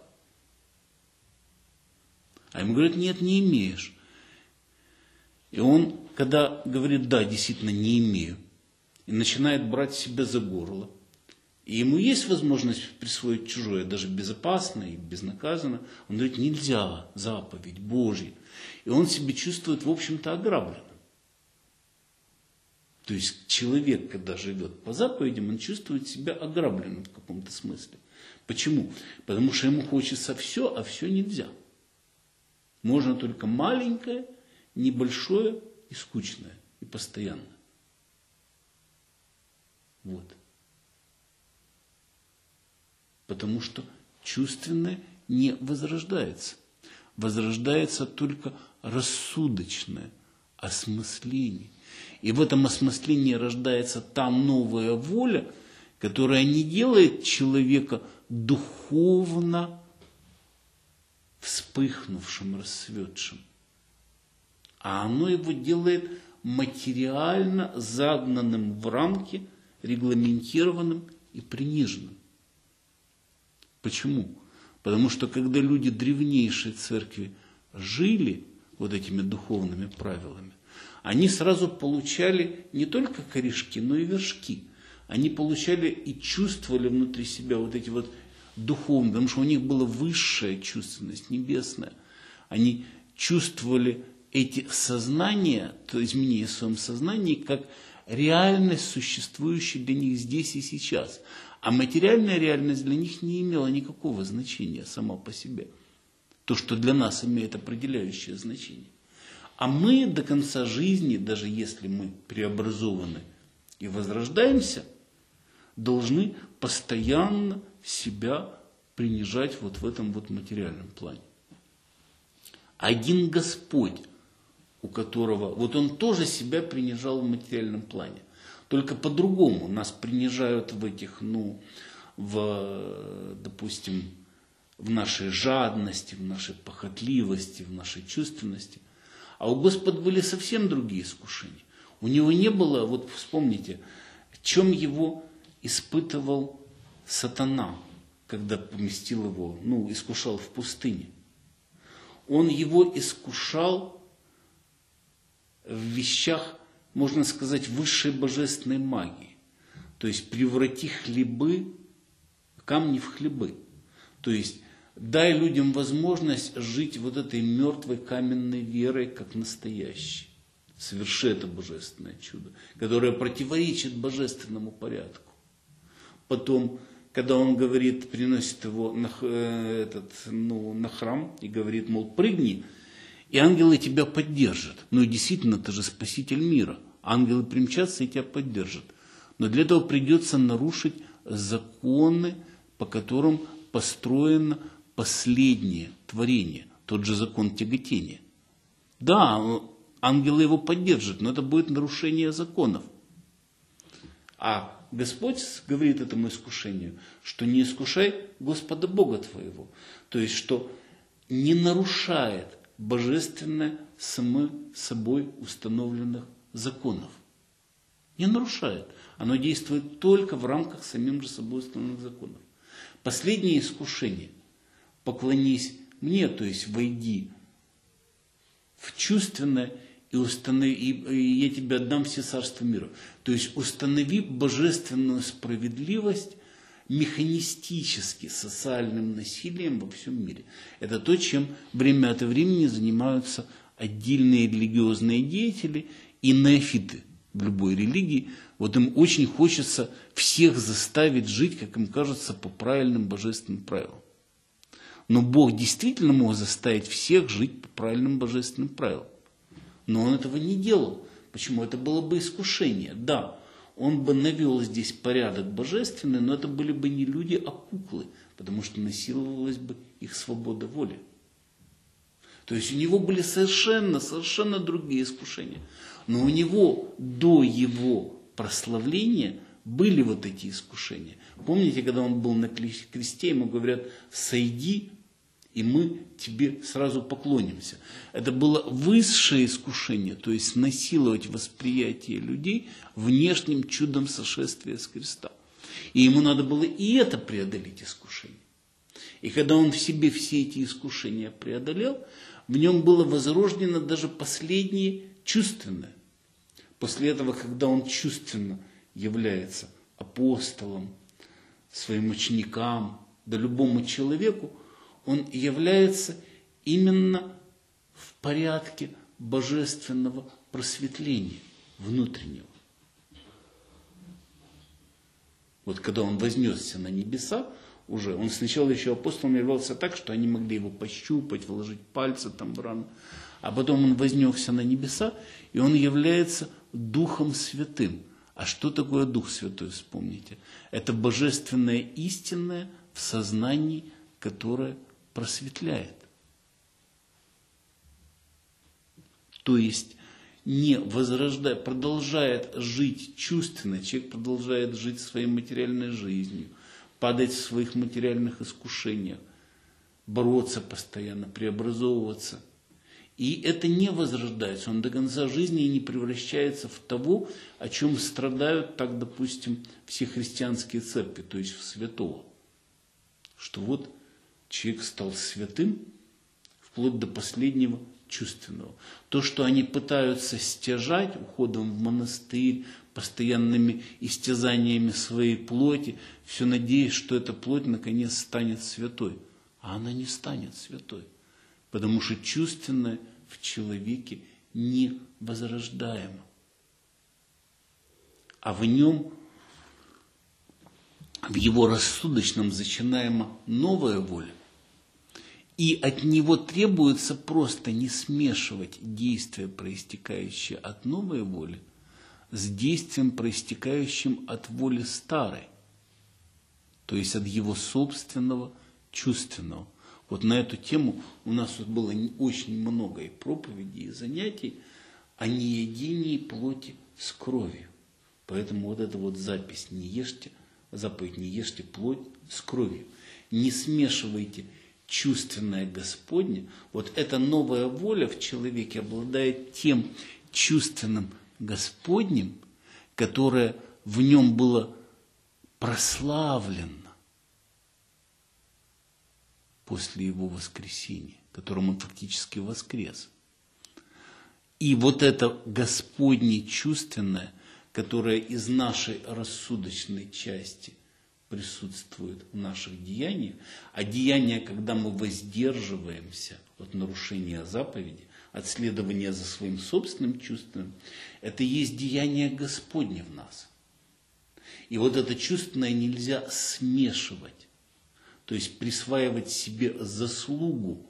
А ему говорят, нет, не имеешь. И он, когда говорит, да, действительно не имею, и начинает брать себя за горло, и ему есть возможность присвоить чужое, даже безопасно и безнаказанно, он говорит, нельзя, заповедь Божья. И он себя чувствует, в общем-то, ограбленным. То есть человек, когда живет по заповедям, он чувствует себя ограбленным в каком-то смысле. Почему? Потому что ему хочется все, а все нельзя. Можно только маленькое, небольшое и скучное, и постоянное. Вот. Потому что чувственное не возрождается. Возрождается только рассудочное осмысление. И в этом осмыслении рождается та новая воля, которая не делает человека духовно вспыхнувшим, расцветшим, а оно его делает материально загнанным в рамки, регламентированным и приниженным. Почему? Потому что когда люди древнейшей церкви жили вот этими духовными правилами, они сразу получали не только корешки, но и вершки. Они получали и чувствовали внутри себя вот эти вот духовные, потому что у них была высшая чувственность, небесная. Они чувствовали эти сознания, то изменения в своем сознании, как реальность, существующая для них здесь и сейчас. А материальная реальность для них не имела никакого значения сама по себе. То, что для нас имеет определяющее значение. А мы до конца жизни, даже если мы преобразованы и возрождаемся, должны постоянно себя принижать вот в этом вот материальном плане. Один Господь, у которого, вот он тоже себя принижал в материальном плане. Только по-другому нас принижают в этих, допустим, в нашей жадности, в нашей похотливости, в нашей чувственности. А у Господа были совсем другие искушения. У него не было, вот вспомните, в чем его испытывал сатана, когда поместил его, искушал в пустыне. Он его искушал в вещах, можно сказать, высшей божественной магии. То есть преврати камни в хлебы. То есть дай людям возможность жить вот этой мертвой каменной верой, как настоящей. Соверши это божественное чудо, которое противоречит божественному порядку. Потом, когда он говорит, приносит его на храм и говорит, мол, прыгни, и ангелы тебя поддержат. И действительно, ты же спаситель мира. Ангелы примчатся и тебя поддержат. Но для этого придется нарушить законы, по которым построено последнее творение. Тот же закон тяготения. Да, ангелы его поддержат, но это будет нарушение законов. А Господь говорит этому искушению, что не искушай Господа Бога твоего. То есть, что не нарушает божественное самим собой установленных законов. Не нарушает. Оно действует только в рамках самим же собой установленных законов. Последнее искушение. Поклонись мне, то есть войди в чувственное и я тебе отдам все царства мира. То есть установи божественную справедливость механистически, социальным насилием во всем мире. Это то, чем время от времени занимаются отдельные религиозные деятели и неофиты в любой религии. Вот им очень хочется всех заставить жить, как им кажется, по правильным божественным правилам. Но Бог действительно мог заставить всех жить по правильным божественным правилам. Но Он этого не делал. Почему? Это было бы искушение. Да, Он бы навел здесь порядок божественный, но это были бы не люди, а куклы, потому что насиловалась бы их свобода воли. То есть у него были совершенно другие искушения. Но у него до его прославления были вот эти искушения. Помните, когда он был на кресте, ему говорят, сойди, и мы тебе сразу поклонимся. Это было высшее искушение, то есть насиловать восприятие людей внешним чудом сошествия с креста. И ему надо было и это преодолеть искушение. И когда он в себе все эти искушения преодолел, в нем было возрождено даже последнее чувственное. После этого, когда он чувственно является апостолом, своим ученикам, да любому человеку, он является именно в порядке божественного просветления внутреннего. Вот когда он вознесся на небеса, уже, он сначала еще апостолом являлся так, что они могли его пощупать, вложить пальцы там в рану, а потом он вознесся на небеса, и он является Духом Святым. А что такое Дух Святой, вспомните? Это божественное истинное в сознании, которое просветляет. То есть не возрождая, продолжает жить чувственно, человек продолжает жить своей материальной жизнью, падать в своих материальных искушениях, бороться постоянно, преобразовываться. И это не возрождается, он до конца жизни не превращается в того, о чем страдают так, допустим, все христианские церкви, то есть в святого. Что вот человек стал святым вплоть до последнего чувственного. То, что они пытаются стяжать уходом в монастырь, постоянными истязаниями своей плоти, все надеясь, что эта плоть наконец станет святой. А она не станет святой, потому что чувственное в человеке не возрождаемо. А в нем, в его рассудочном, зачинаема новая воля. И от него требуется просто не смешивать действия, проистекающие от новой воли, с действием, проистекающим от воли старой, то есть от его собственного чувственного. Вот на эту тему у нас тут было очень много и проповедей, и занятий о неедении плоти с кровью. Поэтому вот эта вот запись «не ешьте», заповедь «не ешьте плоть с кровью». Не смешивайте чувственное Господне. Вот эта новая воля в человеке обладает тем чувственным Господним, которое в нем было прославлено после его воскресения, которым он фактически воскрес. И вот это Господне чувственное, которое из нашей рассудочной части присутствует в наших деяниях, а деяния, когда мы воздерживаемся от нарушения заповеди, от следования за своим собственным чувством, это и есть деяние Господне в нас. И вот это чувственное нельзя смешивать, то есть присваивать себе заслугу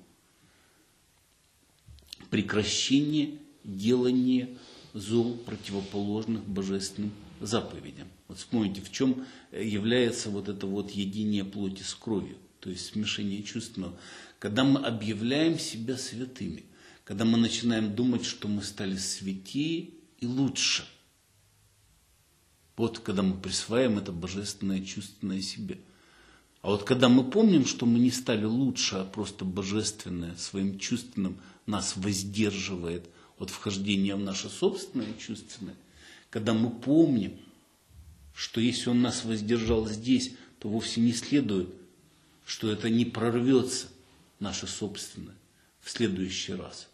прекращения делания зол, противоположных божественным заповедям. Вот вспомните, в чем является вот это вот единение плоти с кровью, то есть смешение чувственного. Когда мы объявляем себя святыми, когда мы начинаем думать, что мы стали святее и лучше. Вот когда мы присваиваем это божественное чувственное себе. А вот когда мы помним, что мы не стали лучше, а просто божественное своим чувственным нас воздерживает от вхождения в наше собственное чувственное, когда мы помним, что если он нас воздержал здесь, то вовсе не следует, что это не прорвется, наше собственное, в следующий раз.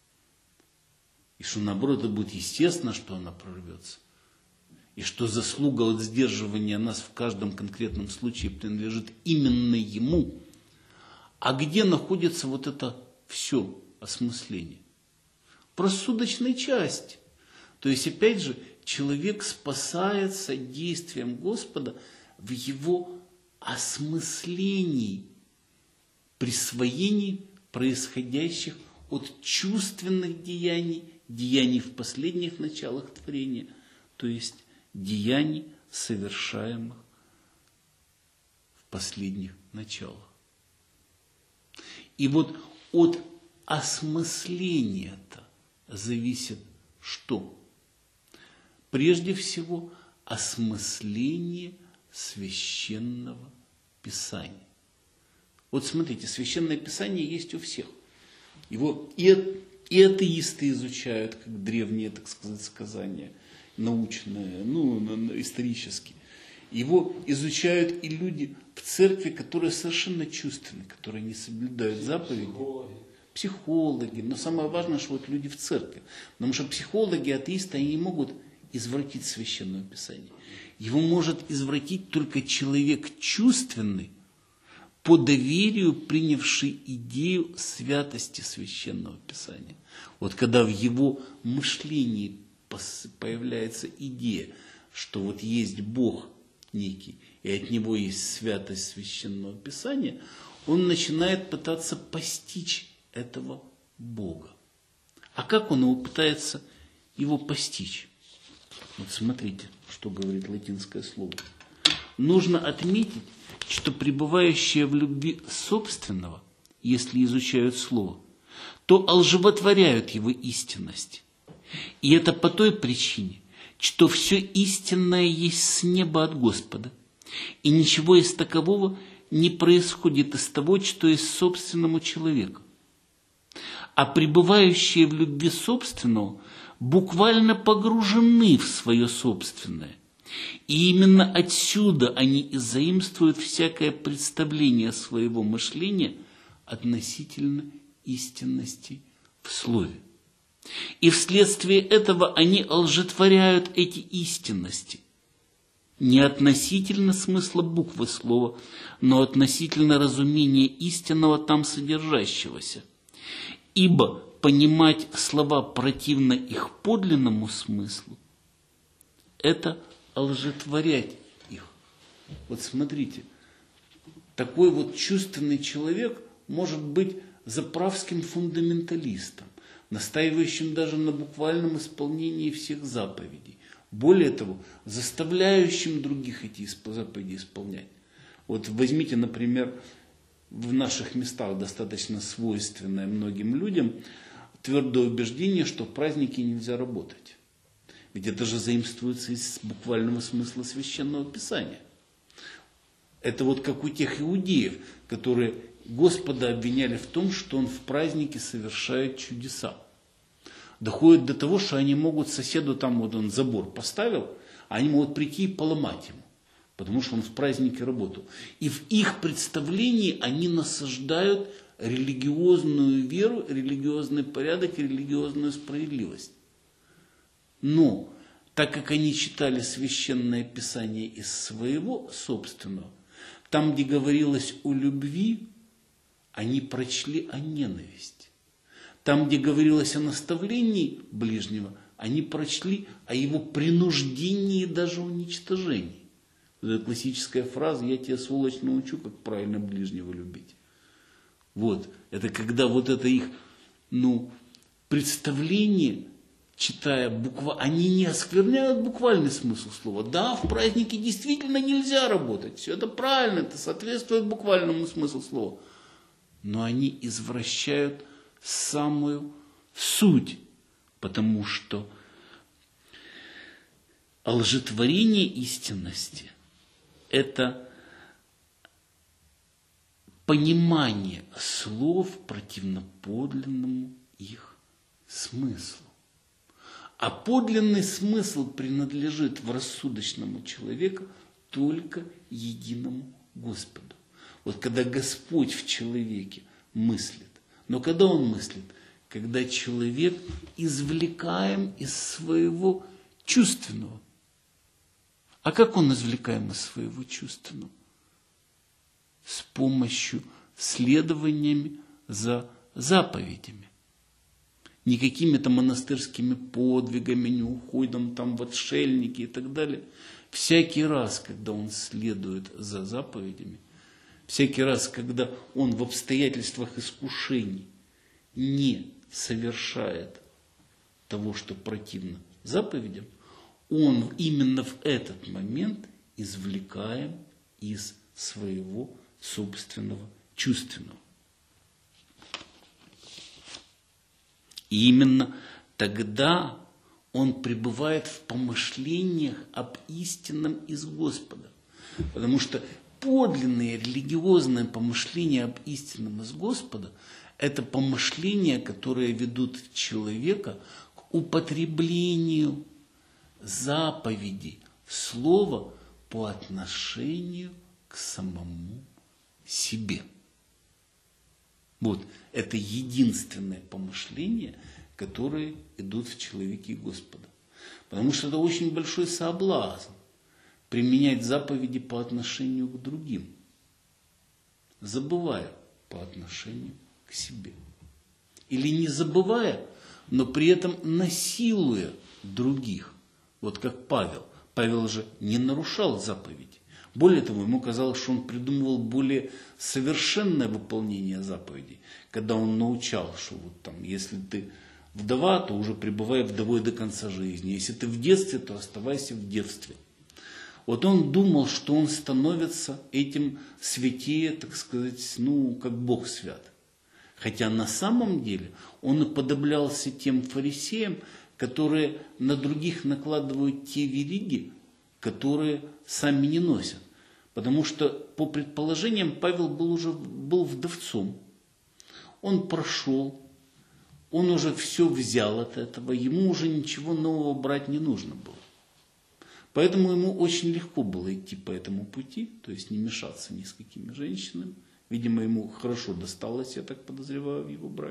И что наоборот, это будет естественно, что она прорвется. И что заслуга от сдерживания нас в каждом конкретном случае принадлежит именно ему. А где находится вот это все осмысление? В рассудочной части. То есть, опять же, человек спасается действием Господа в его осмыслении, присвоении происходящих от чувственных деяний, деяний в последних началах творения, то есть деяний, совершаемых в последних началах. И вот от осмысления-то зависит что? Прежде всего, осмысление священного Писания. Вот смотрите, священное Писание есть у всех. Его и атеисты изучают, как древние, так сказать, сказания, научные, исторические. Его изучают и люди в церкви, которые совершенно чувственны, которые не соблюдают заповеди. Психологи. Но самое важное, что вот люди в церкви. Потому что психологи, атеисты, они не могут извратить священное Писание. Его может извратить только человек чувственный, по доверию принявший идею святости священного Писания. Вот когда в его мышлении появляется идея, что вот есть Бог некий, и от него есть святость священного Писания, он начинает пытаться постичь этого Бога. А как он его пытается его постичь? Вот смотрите, что говорит латинское слово. Нужно отметить, что пребывающие в любви собственного, если изучают слово, то олживотворяют его истинность. И это по той причине, что все истинное есть с неба от Господа, и ничего из такового не происходит из того, что есть собственному человеку. А пребывающие в любви собственного буквально погружены в свое собственное. И именно отсюда они и заимствуют всякое представление своего мышления относительно истинности в слове. И вследствие этого они олжетворяют эти истинности. Не относительно смысла буквы слова, но относительно разумения истинного там содержащегося. Ибо понимать слова противно их подлинному смыслу – это олжетворять их. Вот смотрите, такой вот чувственный человек может быть заправским фундаменталистом, настаивающим даже на буквальном исполнении всех заповедей. Более того, заставляющим других эти заповеди исполнять. Вот возьмите, например, в наших местах достаточно свойственное многим людям твердое убеждение, что в праздники нельзя работать. Ведь это же заимствуется из буквального смысла Священного Писания. Это вот как у тех иудеев, которые Господа обвиняли в том, что Он в празднике совершает чудеса. Доходит до того, что они могут соседу, там вот он забор поставил, а они могут прийти и поломать ему, потому что он в празднике работал. И в их представлении они насаждают религиозную веру, религиозный порядок и религиозную справедливость. Но, так как они читали Священное Писание из своего собственного, там, где говорилось о любви, они прочли о ненависти. Там, где говорилось о наставлении ближнего, они прочли о его принуждении и даже уничтожении. Это классическая фраза «я тебя, сволочь, научу, как правильно ближнего любить». Вот, это когда вот это их, представление, читая буква, они не оскверняют буквальный смысл слова. Да, в празднике действительно нельзя работать, все это правильно, это соответствует буквальному смыслу слова. Но они извращают самую суть, потому что олжетворение истинности – это понимание слов противно подлинному их смыслу. А подлинный смысл принадлежит в рассудочному человеку только единому Господу. Вот когда Господь в человеке мыслит, но когда он мыслит? Когда человек извлекаем из своего чувственного. А как он извлекаем из своего чувственного? С помощью следованиями за заповедями. Не какими-то монастырскими подвигами, не уходом там в отшельники и так далее. Всякий раз, когда он следует за заповедями, всякий раз, когда он в обстоятельствах искушений не совершает того, что противно заповедям, он именно в этот момент извлекаем из своего собственного чувственного. И именно тогда он пребывает в помышлениях об истинном из Господа. Потому что подлинное религиозное помышление об истинном из Господа – это помышления, которые ведут человека к употреблению заповедей слова по отношению к самому себе. Вот это единственное помышление, которые идут в человеке Господа. Потому что это очень большой соблазн применять заповеди по отношению к другим, забывая по отношению к себе. Или не забывая, но при этом насилуя других. Вот как Павел. Павел же не нарушал заповеди. Более того, ему казалось, что он придумывал более совершенное выполнение заповедей, когда он научал, что вот там, если ты вдова, то уже пребывай вдовой до конца жизни. Если ты в детстве, то оставайся в детстве. Вот он думал, что он становится этим святее, так сказать, как Бог свят. Хотя на самом деле он уподоблялся тем фарисеям, которые на других накладывают те вериги, которые сами не носят. Потому что, по предположениям, Павел был вдовцом. Он прошел, он уже все взял от этого, ему уже ничего нового брать не нужно было. Поэтому ему очень легко было идти по этому пути, то есть не мешаться ни с какими женщинами. Видимо, ему хорошо досталось, я так подозреваю, в его браке.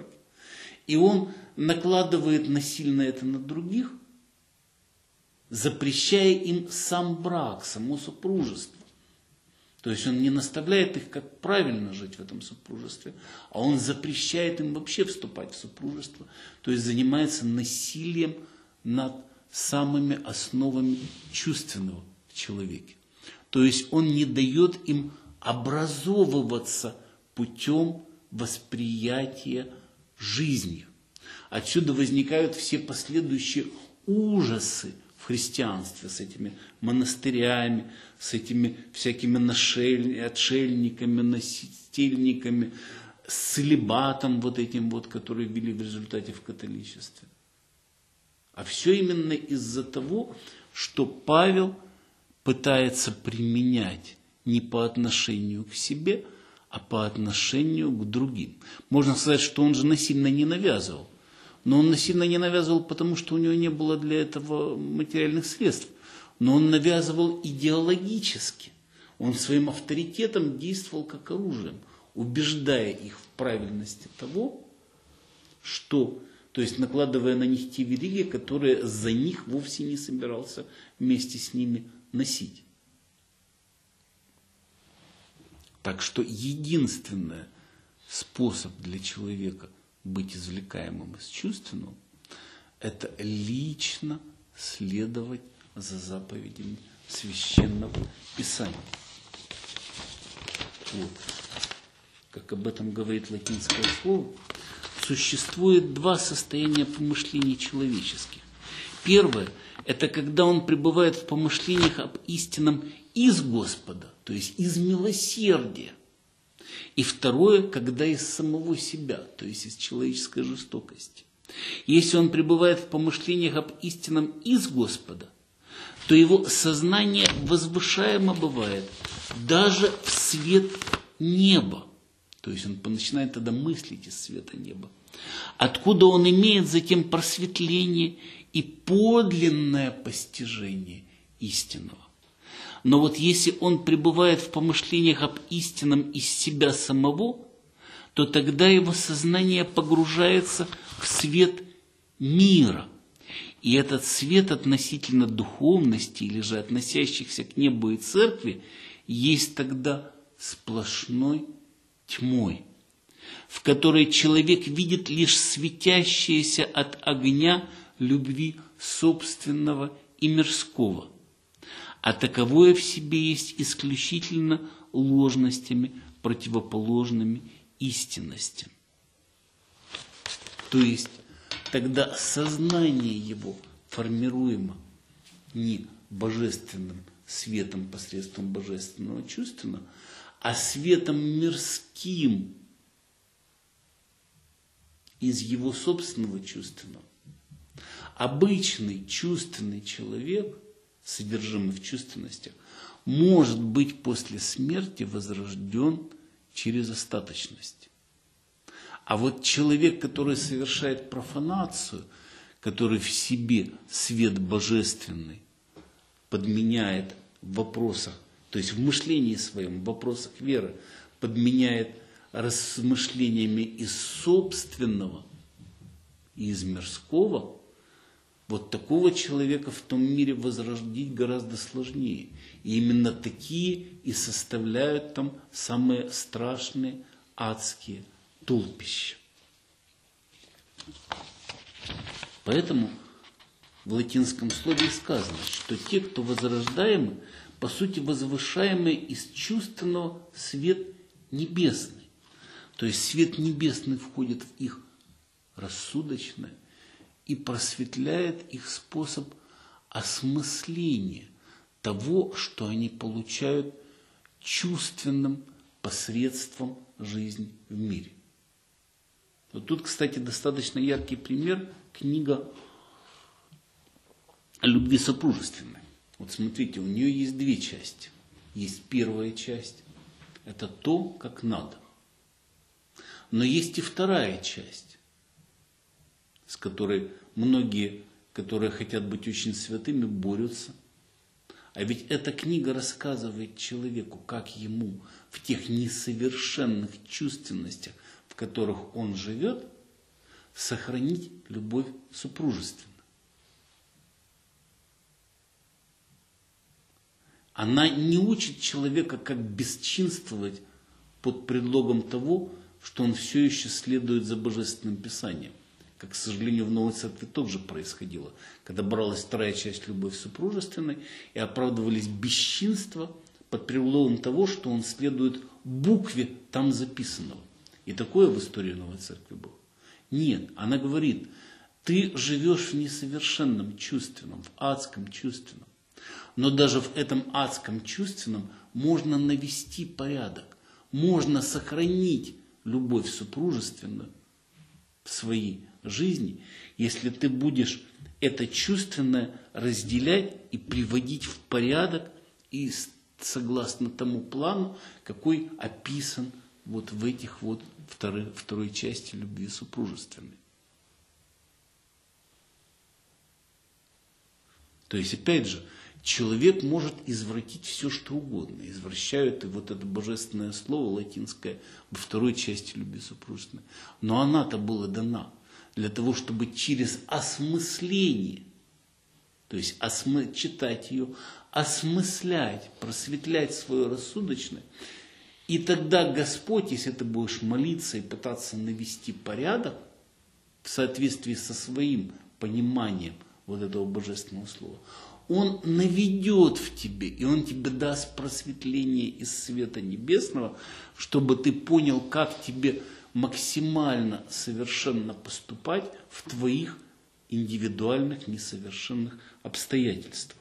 И он накладывает насильно это на других, запрещая им сам брак, само супружество. То есть он не наставляет их, как правильно жить в этом супружестве, а он запрещает им вообще вступать в супружество. То есть занимается насилием над самыми основами чувственного в человеке. То есть он не дает им образовываться путем восприятия жизни. Отсюда возникают все последующие ужасы в христианстве с этими монастырями, с этими всякими отшельниками, насильниками, с целибатом вот этим вот, который ввели в результате в католичестве. А все именно из-за того, что Павел пытается применять не по отношению к себе, а по отношению к другим. Можно сказать, что он же насильно не навязывал. Но он насильно не навязывал, потому что у него не было для этого материальных средств. Но он навязывал идеологически. Он своим авторитетом действовал как оружием, убеждая их в правильности того, что, то есть накладывая на них те вериги, которые за них вовсе не собирался вместе с ними носить. Так что единственный способ для человека быть извлекаемым из чувственного, это лично следовать за заповедями Священного Писания. Вот. Как об этом говорит латинское слово, существует два состояния помышлений человеческих. Первое – это когда он пребывает в помышлениях об истинном из Господа, то есть из милосердия. И второе, когда из самого себя, то есть из человеческой жестокости. Если он пребывает в помышлениях об истинном из Господа, то его сознание возвышаемо бывает даже в свет неба. То есть он начинает тогда мыслить из света неба. Откуда он имеет затем просветление и подлинное постижение истинного. Но вот если он пребывает в помышлениях об истинном из себя самого, то тогда его сознание погружается в свет мира. И этот свет относительно духовности или же относящихся к небу и церкви есть тогда сплошной тьмой, в которой человек видит лишь светящееся от огня любви собственного и мирского. А таковое в себе есть исключительно ложностями, противоположными истинности. То есть тогда сознание его формируемо не божественным светом посредством божественного чувственного, а светом мирским из его собственного чувственного. Обычный чувственный человек, содержимый в чувственностях, может быть после смерти возрожден через остаточность. А вот человек, который совершает профанацию, который в себе свет божественный подменяет в вопросах, то есть в мышлении своем, в вопросах веры, подменяет размышлениями из собственного и из мирского, вот такого человека в том мире возродить гораздо сложнее. И именно такие и составляют там самые страшные адские толпища. Поэтому в латинском слове сказано, что те, кто возрождаемы, по сути возвышаемые из чувственного свет небесный. То есть свет небесный входит в их рассудочное и просветляет их способ осмысления того, что они получают чувственным посредством жизни в мире. Вот тут, кстати, достаточно яркий пример – книга о любви супружественной. Вот смотрите, у нее есть две части. Есть первая часть – это то, как надо. Но есть и вторая часть, с которой многие, которые хотят быть очень святыми, борются. А ведь эта книга рассказывает человеку, как ему в тех несовершенных чувственностях, в которых он живет, сохранить любовь супружественную. Она не учит человека, как бесчинствовать под предлогом того, что он все еще следует за Божественным Писанием. Как, к сожалению, в Новой Церкви тоже происходило, когда бралась вторая часть любовь супружественной и оправдывались бесчинства под предлогом того, что он следует букве там записанного. И такое в истории Новой Церкви было. Нет, она говорит, ты живешь в несовершенном чувственном, в адском чувственном. Но даже в этом адском чувственном можно навести порядок, можно сохранить любовь супружественную в своей жизни, если ты будешь это чувственное разделять и приводить в порядок и согласно тому плану, какой описан вот в этих вот второй части любви супружественной. То есть, опять же, человек может извратить все, что угодно. Извращают и вот это божественное слово латинское во второй части любви супружественной. Но она-то была дана для того, чтобы через осмысление, то есть читать ее, осмыслять, просветлять свое рассудочное. И тогда Господь, если ты будешь молиться и пытаться навести порядок в соответствии со своим пониманием вот этого божественного слова, Он наведет в тебе, и Он тебе даст просветление из света небесного, чтобы ты понял, как тебе максимально совершенно поступать в твоих индивидуальных несовершенных обстоятельствах.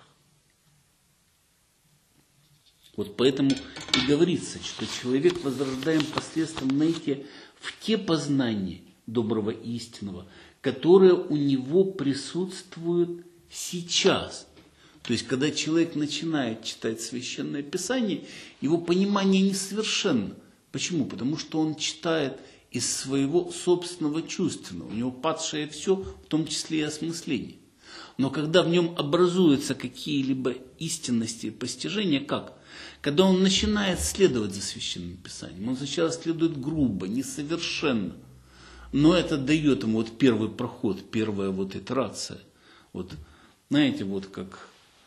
Вот поэтому и говорится, что человек возрождаем посредством нытия в те познания доброго и истинного, которые у него присутствуют сейчас. То есть, когда человек начинает читать Священное Писание, его понимание несовершенно. Почему? Потому что он читает из своего собственного чувственного. У него падшее все, в том числе и осмысление. Но когда в нем образуются какие-либо истинности и постижения, как? Когда он начинает следовать за Священным Писанием, он сначала следует грубо, несовершенно. Но это дает ему вот первый проход, первая вот итерация. Вот, знаете, вот как,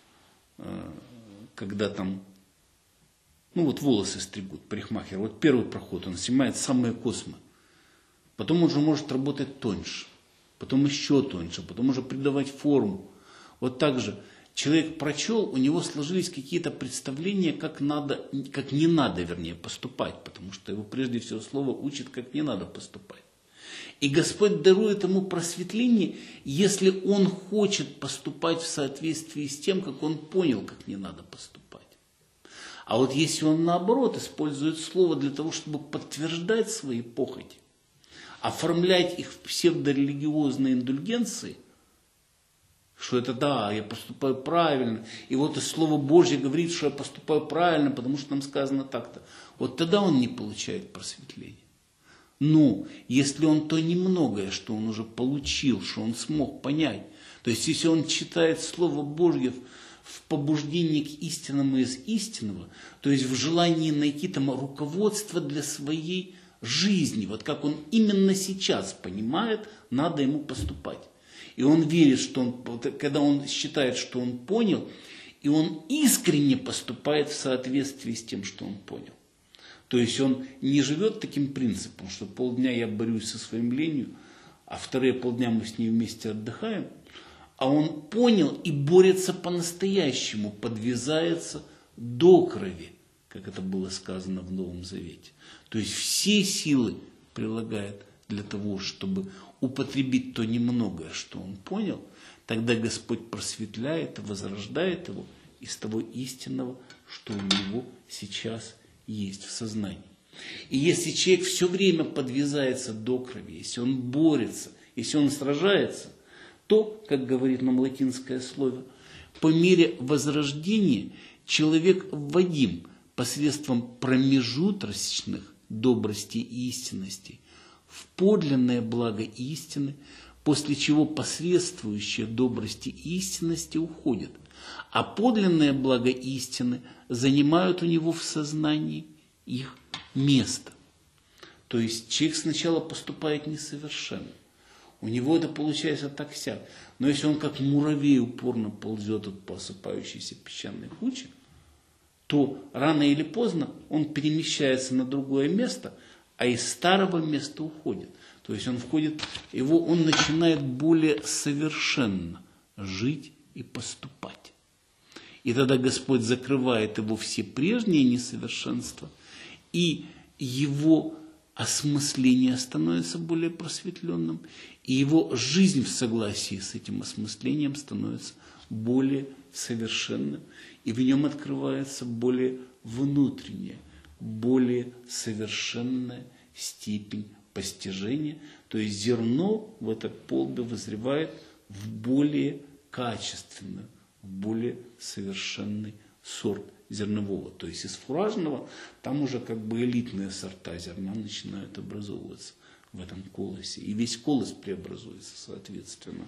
когда там, ну вот волосы стригут, парикмахер, вот первый проход, он снимает самые космы. Потом он уже может работать тоньше, потом еще тоньше, потом уже придавать форму. Вот так же человек прочел, у него сложились какие-то представления, как не надо поступать, потому что его прежде всего слово учит, как не надо поступать. И Господь дарует ему просветление, если он хочет поступать в соответствии с тем, как он понял, как не надо поступать. А вот если он наоборот использует слово для того, чтобы подтверждать свои похоти, оформлять их в псевдорелигиозные индульгенции, что это да, я поступаю правильно, и вот и Слово Божье говорит, что я поступаю правильно, потому что нам сказано так-то. Вот тогда он не получает просветления. Но если он то немногое, что он уже получил, что он смог понять, то есть если он читает Слово Божье в побуждении к истинному из истинного, то есть в желании найти там руководство для своей жизни, вот как он именно сейчас понимает, надо ему поступать. И он верит, что когда он считает, что он понял, и он искренне поступает в соответствии с тем, что он понял. То есть он не живет таким принципом, что полдня я борюсь со своим ленью, а вторые полдня мы с ней вместе отдыхаем, а он понял и борется по-настоящему, подвязается до крови, как это было сказано в Новом Завете. То есть все силы прилагает для того, чтобы употребить то немногое, что он понял, тогда Господь просветляет, возрождает его из того истинного, что у него сейчас есть в сознании. И если человек все время подвязается до крови, если он борется, если он сражается, то, как говорит нам латинское слово, по мере возрождения человек вводим посредством промежуточных добростей и истинностей в подлинное благо истины, после чего посредствующие добрости и истинности уходят, а подлинное благо истины занимают у него в сознании их место. То есть человек сначала поступает несовершенно. у него это получается так-сяк. Но если он как муравей упорно ползет по осыпающейся песчаной куче, то рано или поздно он перемещается на другое место, а из старого места уходит. То есть он он начинает более совершенно жить и поступать. И тогда Господь закрывает его все прежние несовершенства, и его осмысление становится более просветленным, и его жизнь в согласии с этим осмыслением становится более совершенным, и в нем открывается более внутренняя, более совершенная степень постижения, то есть зерно в это полбе вызревает в более качественную, в более совершенный сорт зернового. То есть из фуражного там уже как бы элитные сорта зерна начинают образовываться в этом колосе. И весь колос преобразуется соответственно.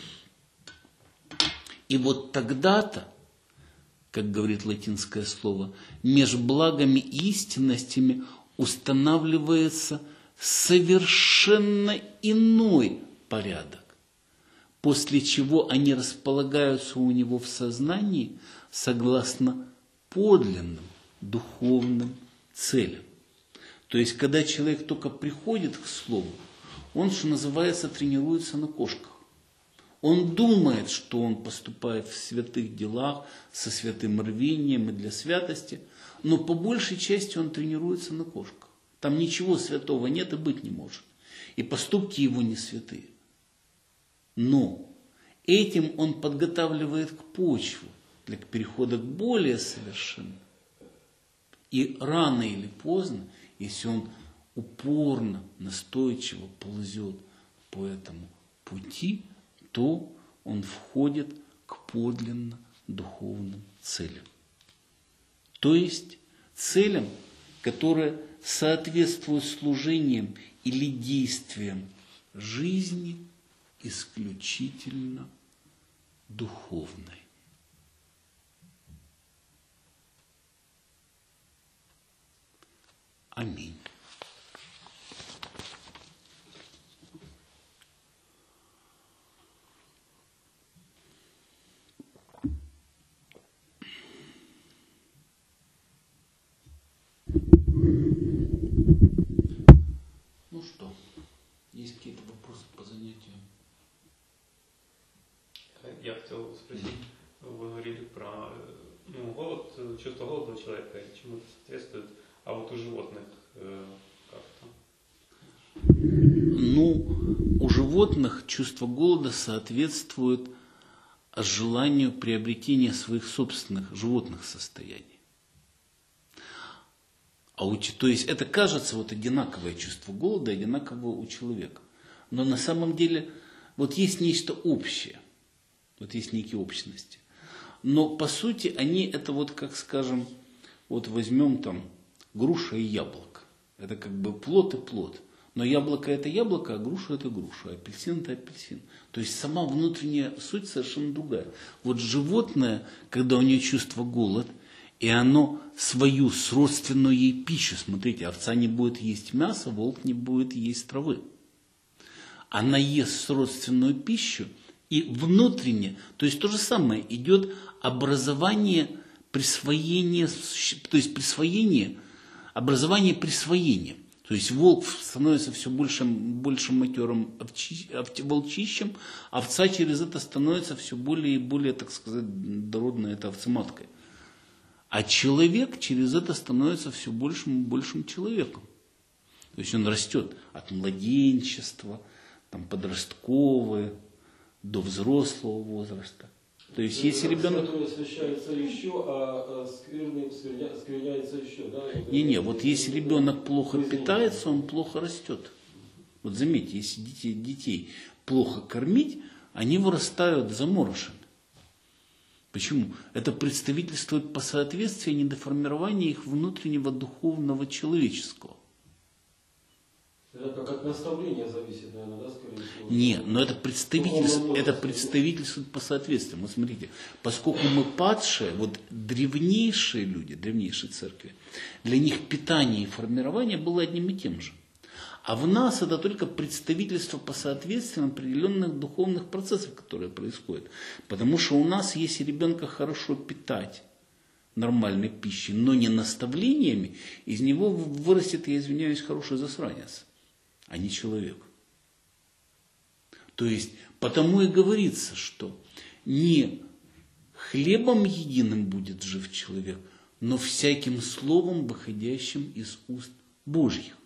И вот тогда-то, как говорит латинское слово, меж благами и истинностями устанавливается совершенно иной порядок, после чего они располагаются у него в сознании согласно подлинным духовным целям. То есть, когда человек только приходит к слову, он, что называется, тренируется на кошках. Он думает, что он поступает в святых делах, со святым рвением и для святости, но по большей части он тренируется на кошках. Там ничего святого нет и быть не может. И поступки его не святые. Но этим он подготавливает к почву для перехода к более совершенному. И рано или поздно, если он упорно, настойчиво ползет по этому пути, то он входит к подлинно духовным целям. То есть целям, которые соответствуют служениям или действиям жизни исключительно духовной. Аминь. Ну что, есть какие-то вопросы по занятию? Я хотел спросить, вы говорили про голод, чувство голода у человека, чему это соответствует, а вот у животных как-то? Ну, у животных чувство голода соответствует желанию приобретения своих собственных животных состояний. То есть это кажется вот одинаковое чувство голода, одинаковое у человека. Но на самом деле вот есть нечто общее. Вот есть некие общности. Но по сути они это вот как скажем, вот возьмем там груша и яблоко. Это как бы плод и плод. Но яблоко это яблоко, а груша это груша, а апельсин это апельсин. То есть сама внутренняя суть совершенно другая. Вот животное, когда у нее чувство голод, и оно свою сродственную ей пищу, смотрите, овца не будет есть мясо, волк не будет есть травы. Она ест сродственную пищу, и внутренне, то есть то же самое, идет образование присвоения, то есть присвоение, образование присвоения. То есть волк становится все большим матерым волчищем, овца через это становится все более и более, так сказать, дородной это овцематкой. А человек через это становится все большим и большим человеком. То есть он растет от младенчества, там, подростковое, до взрослого возраста. То есть если ребенок... Который освящается еще, а скверный скверняется еще, да? Не, вот если ребенок плохо питается, он плохо растет. Вот заметьте, если детей плохо кормить, они вырастают заморышами. Почему? Это представительствует по соответствию недоформирования их внутреннего духовного человеческого. Это как от наставления зависит, наверное, да, скорее всего? Нет, но это представительствует по соответствию. Вот смотрите, поскольку мы падшие, вот древнейшие люди, древнейшие церкви, для них питание и формирование было одним и тем же. А в нас это только представительство по соответствиям определенных духовных процессов, которые происходят. Потому что у нас, если ребенка хорошо питать нормальной пищей, но не наставлениями, из него вырастет, я извиняюсь, хороший засранец, а не человек. То есть, потому и говорится, что не хлебом единым будет жив человек, но всяким словом, выходящим из уст Божьих.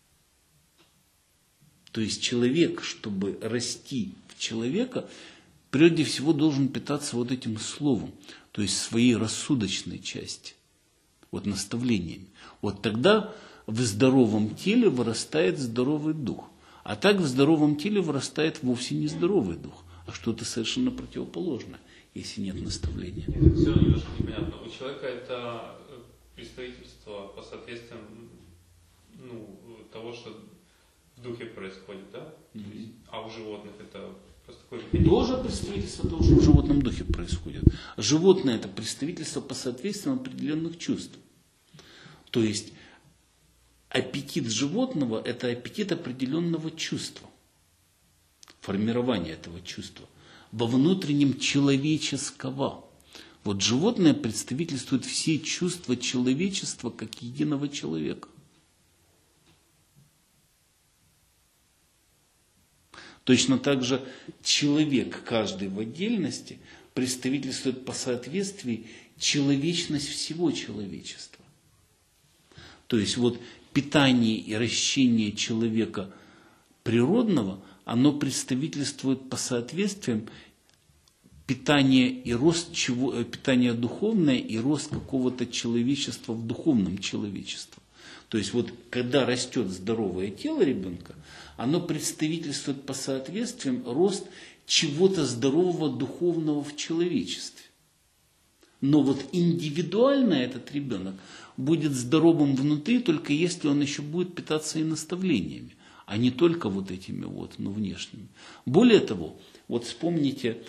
То есть человек, чтобы расти в человека, прежде всего должен питаться вот этим словом, то есть своей рассудочной части, вот наставлениями. Вот тогда в здоровом теле вырастает здоровый дух. А так в здоровом теле вырастает вовсе не здоровый дух, а что-то совершенно противоположное, если нет наставления. Это все немножко непонятно. У человека это представительство по соответствиям того, что в духе происходит, да? А у животных это просто такой механизм. Тоже представительство того, что в животном духе происходит. Животное – это представительство по соответствиям определенных чувств. То есть аппетит животного – это аппетит определенного чувства, формирование этого чувства во внутреннем человеческого. Вот животное представительствует все чувства человечества как единого человека. Точно так же человек, каждый в отдельности, представительствует по соответствии человечность всего человечества. То есть вот питание и ращение человека природного, оно представительствует по соответствиям питание и рост питание духовное и рост какого-то человечества в духовном человечестве. То есть вот когда растет здоровое тело ребенка, оно представительствует по соответствиям рост чего-то здорового духовного в человечестве. Но вот индивидуально этот ребенок будет здоровым внутри, только если он еще будет питаться и наставлениями, а не только вот этими вот, но внешними. Более того, вот вспомните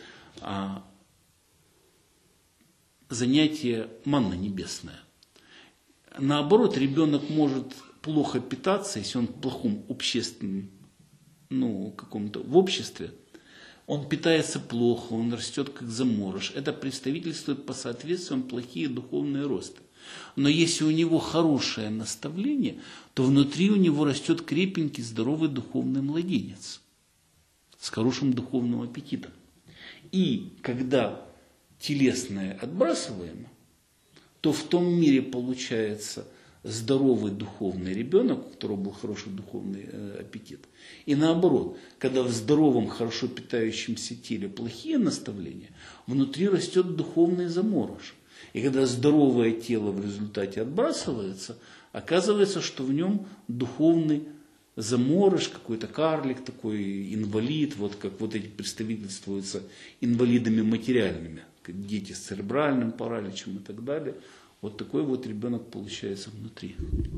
занятие манна небесная. Наоборот, ребенок может плохо питаться, если он в плохом общественном, каком-то в обществе, он питается плохо, он растет как заморож. Это представительствует по соответствиям плохие духовные росты. Но если у него хорошее наставление, то внутри у него растет крепенький, здоровый духовный младенец с хорошим духовным аппетитом. И когда телесное отбрасываемо, то в том мире получается здоровый духовный ребенок, у которого был хороший духовный аппетит. И наоборот, когда в здоровом, хорошо питающемся теле плохие наставления, внутри растет духовный заморож. И когда здоровое тело в результате отбрасывается, оказывается, что в нем духовный заморож, какой-то карлик такой, инвалид, вот как вот эти представительствуются инвалидами материальными, как дети с церебральным параличем и так далее. Вот такой вот ребенок получается внутри.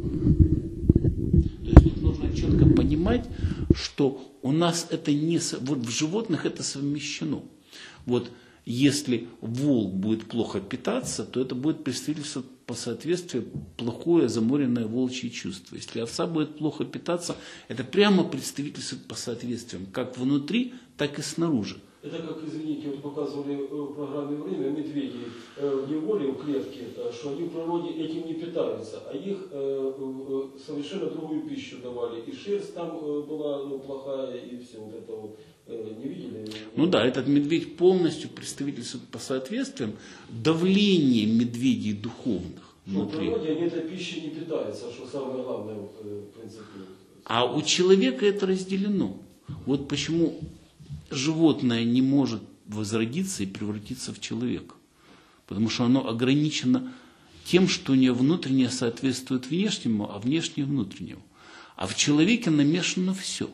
То есть тут нужно четко понимать, что у нас это не... Вот в животных это совмещено. Вот если волк будет плохо питаться, то это будет представительство по соответствию плохое заморенное волчье чувство. Если овца будет плохо питаться, это прямо представительство по соответствиям, как внутри, так и снаружи. Это как, извините, вот показывали в программе «Время» медведи в неволе, в клетке, что они в природе этим не питаются, а их совершенно другую пищу давали. И шерсть там была плохая, и все вот это вот. Не видели? Ну да, этот медведь полностью представительствует по соответствиям давление медведей духовных внутри. В природе они этой пищей не питаются, что самое главное в принципе. А у человека это разделено. Вот почему животное не может возродиться и превратиться в человека. Потому что оно ограничено тем, что у нее внутреннее соответствует внешнему, а внешнее внутреннему. А в человеке намешано все.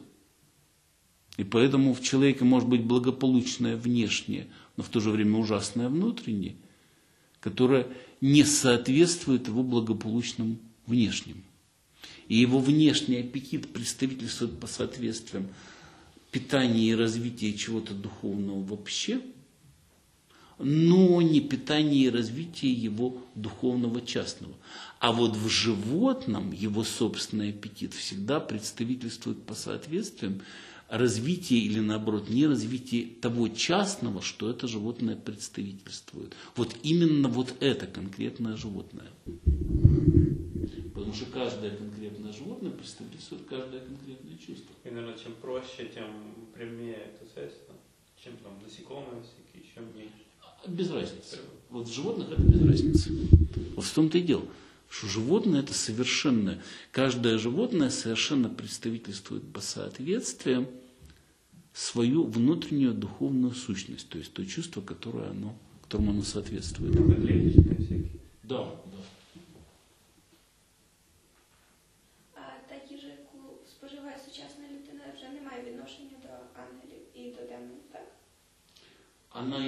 И поэтому в человеке может быть благополучное внешнее, но в то же время ужасное внутреннее, которое не соответствует его благополучному внешнему. И его внешний аппетит представительствует по соответствиям питания и развития чего-то духовного вообще, но не питание и развитие его духовного частного. А вот в животном его собственный аппетит всегда представительствует по соответствиям развитие или наоборот не развитие того частного, что это животное представительствует. Вот именно вот это конкретное животное. Потому что каждое конкретное животное представительствует каждое конкретное чувство. И, наверное, чем проще, тем прямее эта связь, да? Чем там насекомые всякие, чем меньше. Без разницы. Вот в животных это без разницы. Вот в том-то и дело, что животное это совершенно, каждое животное совершенно представительствует по соответствиям свою внутреннюю духовную сущность, то есть то чувство, которому оно соответствует. Клеточные всякие. Да, да. А та їжа, яку споживає сучасна людина, вже не має відношення до ангелів і до демонів, так? Она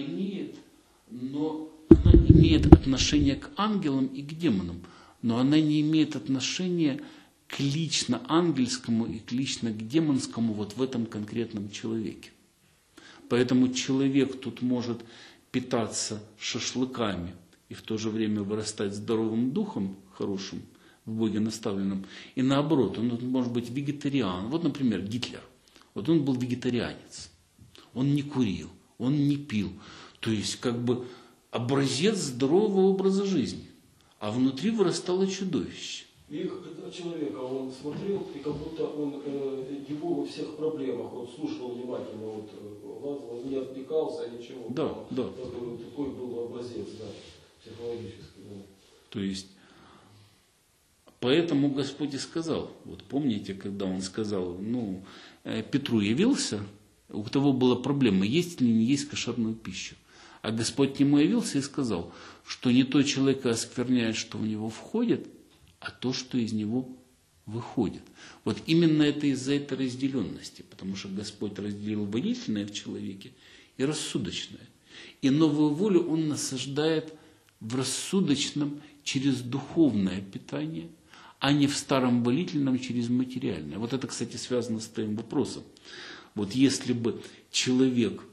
имеет отношение к ангелам и к демонам, но она не имеет отношения к лично ангельскому и к лично к демонскому вот в этом конкретном человеке. Поэтому человек тут может питаться шашлыками и в то же время вырастать здоровым духом, хорошим, в Боге наставленном. И наоборот, он может быть вегетариан. Вот, например, Гитлер. Вот он был вегетарианец. Он не курил, он не пил. То есть, как бы образец здорового образа жизни. А внутри вырастало чудовище. И этого человека он смотрел, и как будто он его во всех проблемах, вот слушал внимательно, вот лазал, не отвлекался, ничего. Да, да. Такой был образец, да, психологический. Да. То есть, поэтому Господь и сказал, вот помните, когда Он сказал, Петру явился, у того была проблема, есть или не есть кошерную пищу. А Господь к нему явился и сказал, что не то человека оскверняет, что в него входит, а то, что из него выходит. Вот именно это из-за этой разделенности, потому что Господь разделил водительное в человеке и рассудочное. И новую волю Он насаждает в рассудочном через духовное питание, а не в старом волительном через материальное. Вот это, кстати, связано с твоим вопросом. Вот если бы человек,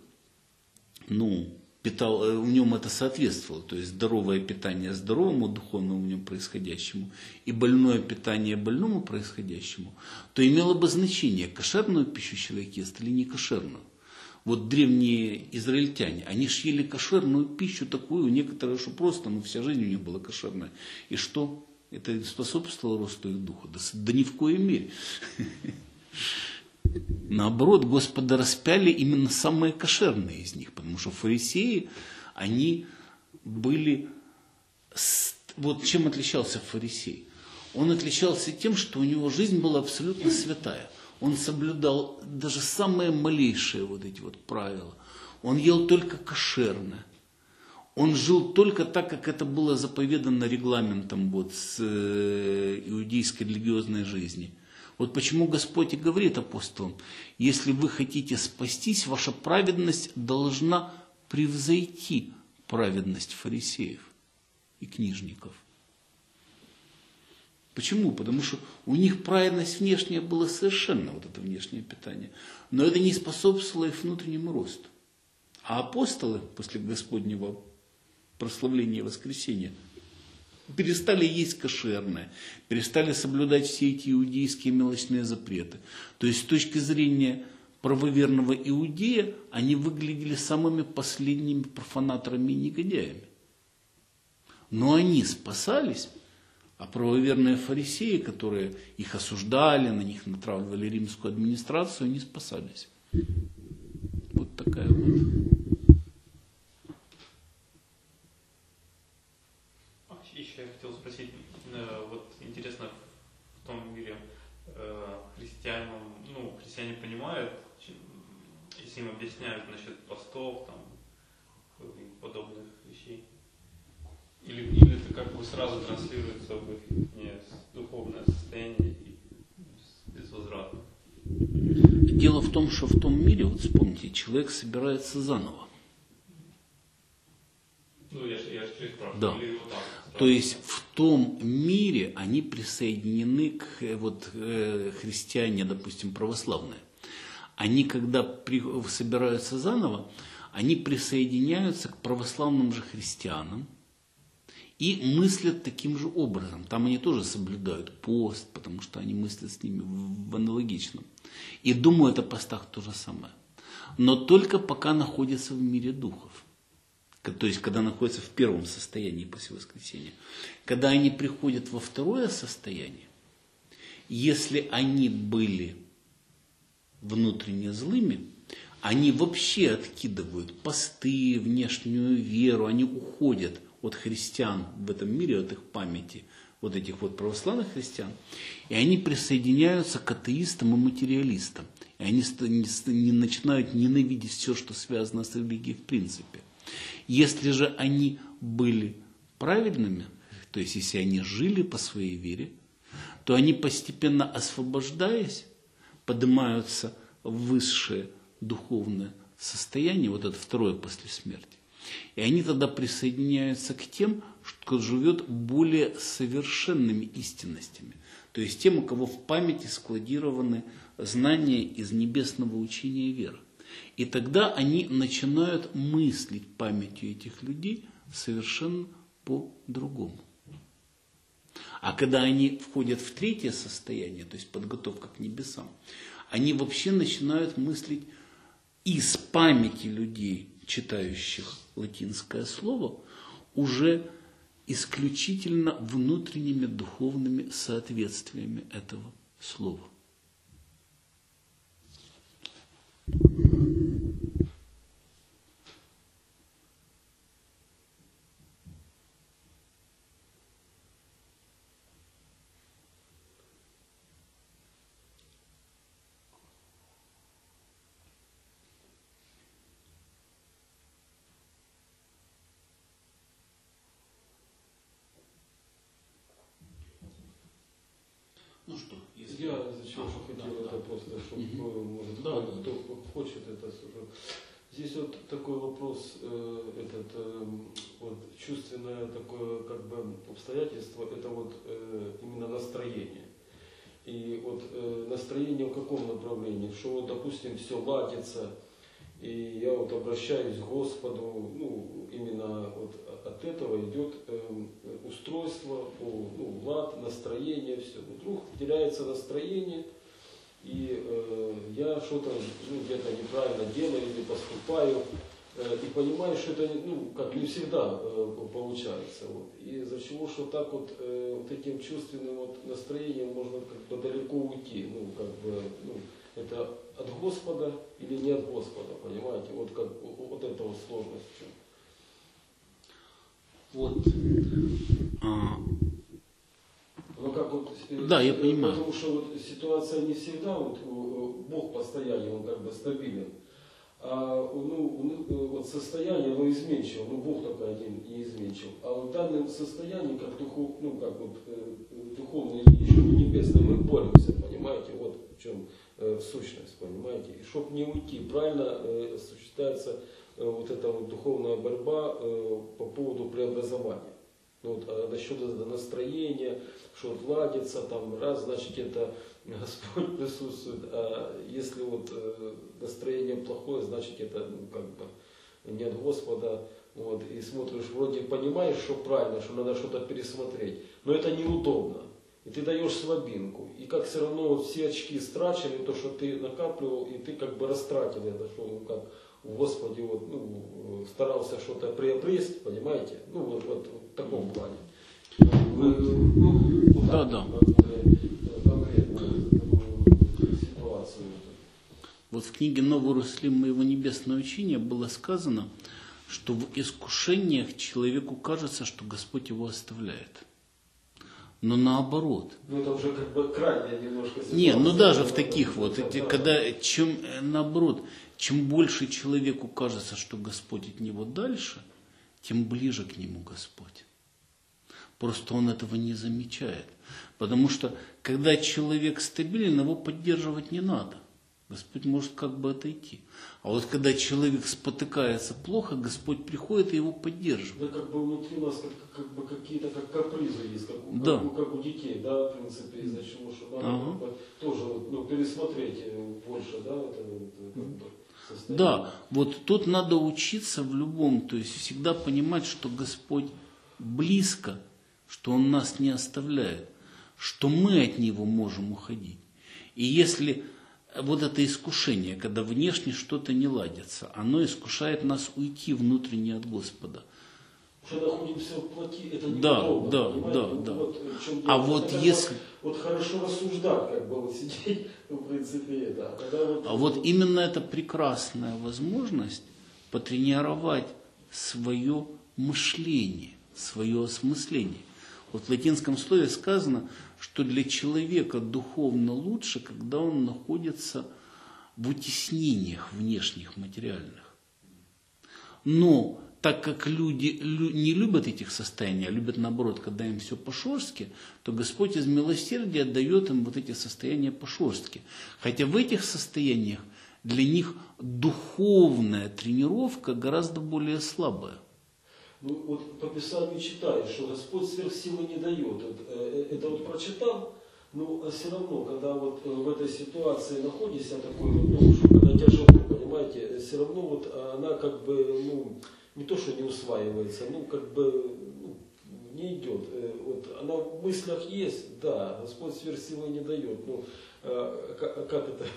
питал, в нем это соответствовало, то есть здоровое питание здоровому духовному в нем происходящему и больное питание больному происходящему, то имело бы значение, кошерную пищу человек ест или не кошерную. Вот древние израильтяне, они ж ели кошерную пищу такую, некоторые, что просто, вся жизнь у них была кошерная. И что? Это способствовало росту их духа? Да ни в коей мере. Наоборот, Господа распяли именно самые кошерные из них, потому что фарисеи, они были... Вот чем отличался фарисей? Он отличался тем, что у него жизнь была абсолютно святая. Он соблюдал даже самые малейшие вот эти вот правила. Он ел только кошерно. Он жил только так, как это было заповедано регламентом с иудейской религиозной жизни. Вот почему Господь и говорит апостолам, если вы хотите спастись, ваша праведность должна превзойти праведность фарисеев и книжников. Почему? Потому что у них праведность внешняя была совершенно, вот это внешнее питание, но это не способствовало их внутреннему росту. А апостолы после Господнего прославления и воскресения перестали есть кошерное, перестали соблюдать все эти иудейские мелочные запреты. То есть с точки зрения правоверного иудея они выглядели самыми последними профанаторами и негодяями. Но они спасались, а правоверные фарисеи, которые их осуждали, на них натравливали римскую администрацию, не спасались. Вот такая вот. Еще я хотел спросить, вот интересно, в том мире христиане понимают, если им объясняют насчет постов, и подобных вещей, или это как бы сразу транслируется в их духовное состояние и безвозвратно? Дело в том, что в том мире, вот вспомните, человек собирается заново. Я же спрашиваю. Да. Или вот так. То есть в том мире они присоединены к христиане, допустим, православные. Они, когда собираются заново, они присоединяются к православным же христианам и мыслят таким же образом. Там они тоже соблюдают пост, потому что они мыслят с ними в аналогичном. И думают о постах то же самое. Но только пока находятся в мире духов. То есть, когда находятся в первом состоянии после воскресения. Когда они приходят во второе состояние, если они были внутренне злыми, они вообще откидывают посты, внешнюю веру, они уходят от христиан в этом мире, от их памяти, вот этих вот православных христиан, и они присоединяются к атеистам и материалистам. И они начинают ненавидеть все, что связано с религией в принципе. Если же они были праведными, то есть если они жили по своей вере, то они постепенно освобождаясь, поднимаются в высшее духовное состояние, вот это второе после смерти. И они тогда присоединяются к тем, кто живет более совершенными истинностями. То есть тем, у кого в памяти складированы знания из небесного учения веры. И тогда они начинают мыслить памятью этих людей совершенно по-другому. А когда они входят в третье состояние, то есть подготовка к небесам, они вообще начинают мыслить из памяти людей, читающих латинское слово, уже исключительно внутренними духовными соответствиями этого слова. Ну что, если... Я зачем что хотел это просто, чтобы, может, кто хочет это слушать. Здесь вот такой вопрос, вот чувственное такое как бы обстоятельство, это вот именно настроение. И вот настроение в каком направлении? Что вот, допустим, все ладится, и я вот обращаюсь к Господу, ну, именно вот от этого идет устройство, ну, лад, настроение, все. Вдруг теряется настроение, и я что-то где-то неправильно делаю или поступаю, и понимаю, что это как не всегда получается. Вот. И из-за чего, что так вот, вот этим чувственным вот настроением можно как бы далеко уйти. Это от Господа или не от Господа, понимаете? Вот, вот это вот сложность в чем. Вот. Ну, как вот, да, я понимаю. Потому что вот ситуация не всегда, вот, Бог постоянный, он как бы стабилен. А вот состояние, оно изменчиво, Бог такой один и изменчив. А в данном состоянии, как духовные люди, еще не небесные, мы боремся, понимаете, вот в чем сущность, понимаете. И чтобы не уйти, правильно осуществляется вот эта вот духовная борьба по поводу преобразования. Вот, а насчет настроения, что вот ладится, там раз, значит это Господь присутствует, а если вот настроение плохое, значит это как бы не от Господа, вот, и смотришь, вроде понимаешь, что правильно, что надо что-то пересмотреть, но это неудобно, и ты даешь слабинку, и как все равно вот все очки страчили, то, что ты накапливал, и ты как бы растратил это, что как в Господе вот, старался что-то приобрести, понимаете, вот в таком плане. Да. Ситуацию. Вот в книге «Новый Иерусалим моего небесного учения» было сказано, что в искушениях человеку кажется, что Господь его оставляет. Но наоборот. Это уже как бы крайне немножко ситуация. Не, даже в таких вот, когда наоборот, чем больше человеку кажется, что Господь от него дальше, тем ближе к нему Господь. Просто он этого не замечает. Потому что, когда человек стабилен, его поддерживать не надо. Господь может как бы отойти. А вот когда человек спотыкается плохо, Господь приходит и его поддерживает. Да, как бы внутри нас как бы какие-то как капризы есть, Да. как у детей, да, в принципе, из-за чего, что надо как бы тоже пересмотреть больше, да, это как бы состояние. Да, вот тут надо учиться в любом, то есть всегда понимать, что Господь близко, что Он нас не оставляет, что мы от Него можем уходить. И если вот это искушение, когда внешне что-то не ладится, оно искушает нас уйти внутренне от Господа. Что находимся в плоти, это не Да, удобно, да, понимаете? да, да. Вот в чем А дело. вот Когда если... Вот хорошо рассуждать, как бы вот сидеть, в принципе, это. А вот именно эта прекрасная возможность потренировать свое мышление, свое осмысление. Вот в латинском слове сказано, что для человека духовно лучше, когда он находится в утеснениях внешних, материальных. Но так как люди не любят этих состояний, а любят наоборот, когда им все по-шорстке, то Господь из милосердия дает им вот эти состояния по-шорстке. Хотя в этих состояниях для них духовная тренировка гораздо более слабая. Ну, вот по Писанию читаешь, что Господь сверхсилы не дает. Это вот прочитал, но все равно, когда вот в этой ситуации находишься, такой вот, ну, что когда тяжело, понимаете, все равно вот она как бы, ну, не то, что не усваивается, ну, как бы, ну, не идет. Вот она в мыслях есть, да, Господь сверхсилы не дает. Ну, как это?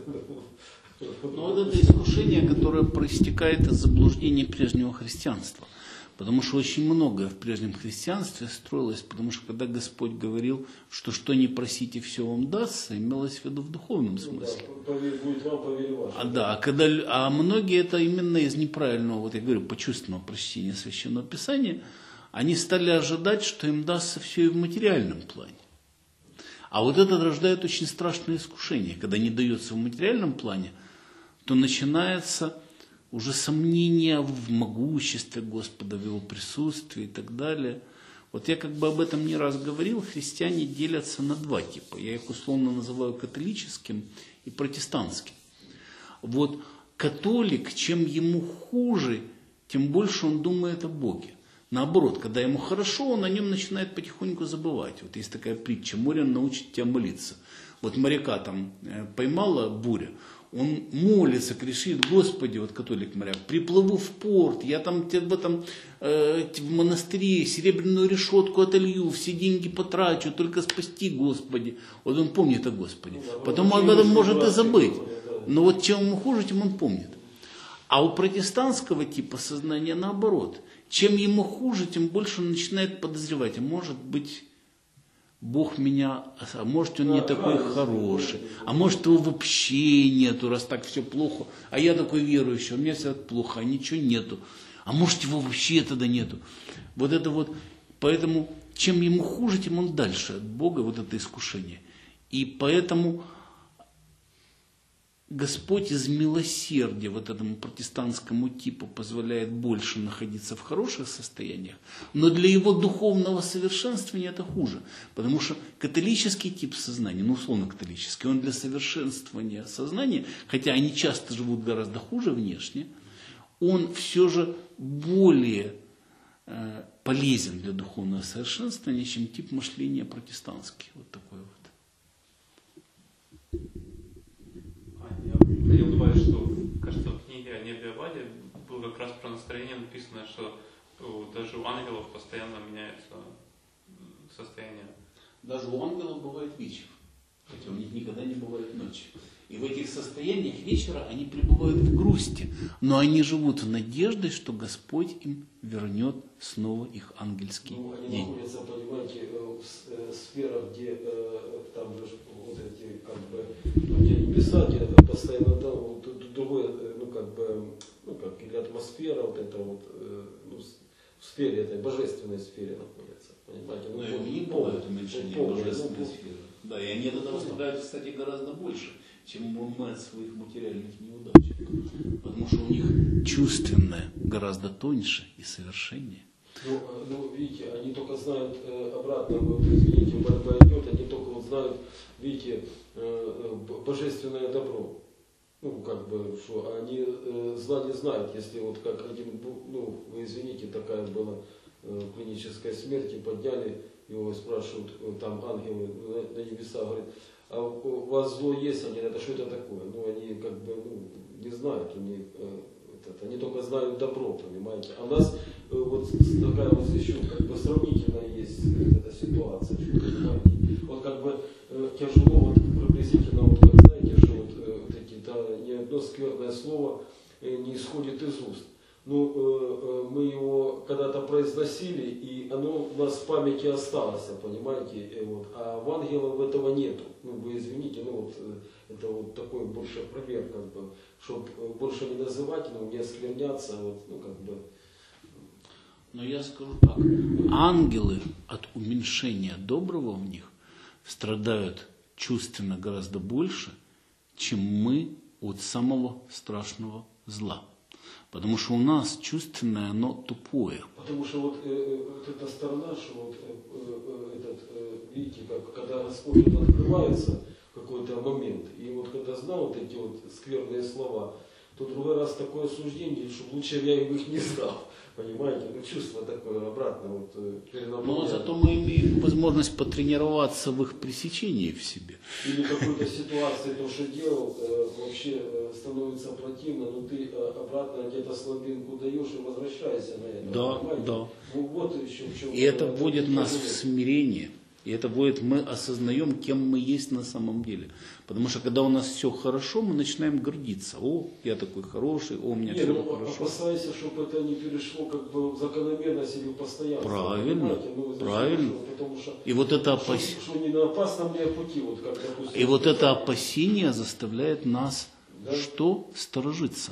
Но вот это искушение, которое проистекает из заблуждения прежнего христианства. Потому что очень многое в прежнем христианстве строилось, потому что когда Господь говорил, что не просите, все вам дастся, имелось в виду в духовном смысле. Да, будет вам, поверь ваше. А многие это именно из неправильного, вот я говорю, почувственного прочтения Священного Писания, они стали ожидать, что им дастся все и в материальном плане. А вот это рождает очень страшное искушение. Когда не дается в материальном плане, то начинается уже сомнения в могуществе Господа, в Его присутствии и так далее. Вот я как бы об этом не раз говорил, христиане делятся на два типа. Я их условно называю католическим и протестантским. Вот католик, чем ему хуже, тем больше он думает о Боге. Наоборот, когда ему хорошо, он о нем начинает потихоньку забывать. Вот есть такая притча: море научит тебя молиться. Вот моряка там поймала буря, он молится, кричит: Господи, вот католик-моряк, приплыву в порт, я там в этом в монастыре серебряную решетку отолью, все деньги потрачу, только спасти, Господи. Вот он помнит о Господе. Потом об этом может и забыть. Но вот чем ему хуже, тем он помнит. А у протестантского типа сознания наоборот. Чем ему хуже, тем больше он начинает подозревать. А может быть, Бог меня, а может он не такой хороший, а может его вообще нету, раз так все плохо, а я такой верующий, у меня все так плохо, а ничего нету, а может его вообще тогда нету. Вот это вот, поэтому чем ему хуже, тем он дальше от Бога, вот это искушение. И поэтому Господь из милосердия вот этому протестантскому типу позволяет больше находиться в хороших состояниях, но для его духовного совершенствования это хуже. Потому что католический тип сознания, ну условно католический, он для совершенствования сознания, хотя они часто живут гораздо хуже внешне, он все же более полезен для духовного совершенствования, чем тип мышления протестантский. Вот такой вот. Я добавлю, что, кажется, в книге о небе и Ваде было как раз про настроение написано, что даже у ангелов постоянно меняется состояние. Даже у ангелов бывает вечер, хотя у них никогда не бывает ночи. И в этих состояниях вечера они пребывают в грусти, но они живут в надежде, что Господь им вернет снова их ангельский они день. находятся, понимаете, в сферах, где там же вот эти, как бы, где небеса, где постоянно там другое, как или атмосфера, вот это вот, в сфере этой, божественной сфере находятся, понимаете. Но и у них бывает уменьшение божественной сферы. Да, и они тогда страдают, кстати, гораздо больше, чем мы от своих материальных неудач. Потому что у них чувственное гораздо тоньше и совершеннее. Ну, видите, они только знают обратно, вот, извините, борьба идет, они только вот знают, видите, божественное добро. ну, как бы, что они зла не знают, если вот как один, ну, вы извините, такая была клиническая смерть, и подняли, его спрашивают, там ангелы на небеса, говорят, а у вас зло есть? Они говорят, а что это такое? Ну, они как бы, ну, не знают, они только знают добро, понимаете. А у нас вот такая вот еще как бы сравнительная есть эта ситуация, что, понимаете. Вот как бы тяжело вот приблизительно, вот как знаете, что вот эти, да, ни одно скверное слово не исходит из уст. Ну, мы его когда-то произносили, и оно у нас в памяти осталось, понимаете, вот. А в ангелов этого нету. Ну, вы извините, ну вот это вот такой больше пример, как бы, чтобы больше не называть, ну, не оскверняться, вот, ну, как бы. Но я скажу так, ангелы от уменьшения доброго в них страдают чувственно гораздо больше, чем мы от самого страшного зла. Потому что у нас чувственное, оно тупое. Потому что вот эта сторона, что вот видите, как когда Господь открывается в какой-то момент, и вот когда знал вот эти вот скверные слова, то другой раз такое осуждение, что лучше я их не знал. Понимаете, ну чувство такое обратно вот перенаправляет. Но зато мы имеем возможность потренироваться в их пресечении в себе. Или какой-то ситуации, то, что делал, вообще становится противно, но ты обратно где-то слабинку даешь и возвращаешься на это. Да, понимаете? да. Ну, вот еще в чем. И это вводит нас в смирение. И это вводит, мы осознаем, кем мы есть на самом деле. Потому что когда у нас все хорошо, мы начинаем гордиться. О, я такой хороший, о, у меня все хорошо. Опасайся, чтобы это не перешло как бы в закономерность или в постоянство. Правильно, ну, правильно. Потому что, И вот это опасение. Что не на опасном ли пути, вот как, допустим. И вот это опасение заставляет нас что? Сторожиться.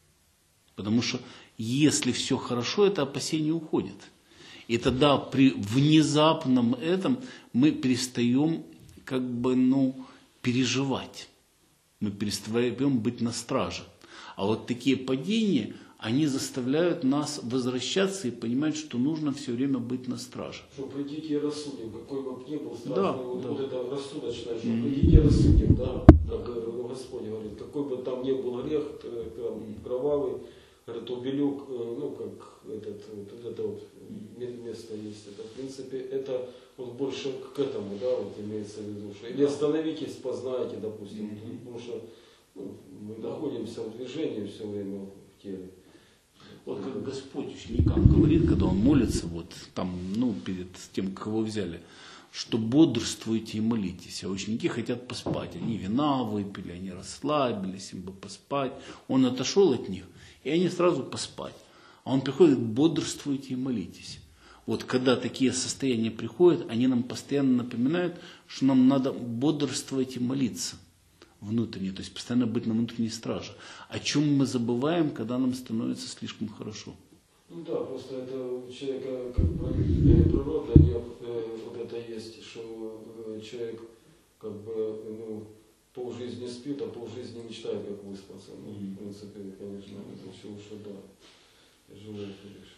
Потому что если все хорошо, это опасение уходит. И тогда при внезапном этом мы перестаем как бы, ну, переживать. Мы перестаем быть на страже. А вот такие падения, они заставляют нас возвращаться и понимать, что нужно все время быть на страже. Что придите и рассудим, какой бы ни был страшный, Да, вот, да. вот это рассудочное, что придите и рассудим, да, как Господь говорит, какой бы там ни был грех, там, кровавый, говорит, убелюк, ну, как это вот место есть, это, в принципе, это вот больше к этому, да, вот имеется в виду, что или остановитесь, познаете, допустим, потому что ну, мы находимся в движении все время в теле. Вот как Господь ученикам говорит, когда Он молится, вот там, ну, перед тем, как его взяли, что бодрствуйте и молитесь. А ученики хотят поспать. Они вина выпили, они расслабились, им бы поспать. Он отошел от них, и они сразу поспать. А он приходит, бодрствуйте и молитесь. Вот когда такие состояния приходят, они нам постоянно напоминают, что нам надо бодрствовать и молиться внутренне, то есть постоянно быть на внутренней страже. О чем мы забываем, когда нам становится слишком хорошо. Ну да, просто это у человека как бы природа, вот это есть, что человек как бы, ну, полжизни спит, а полжизни мечтает, как выспаться. Ну, в принципе, конечно, это все уж, да, тяжело, конечно.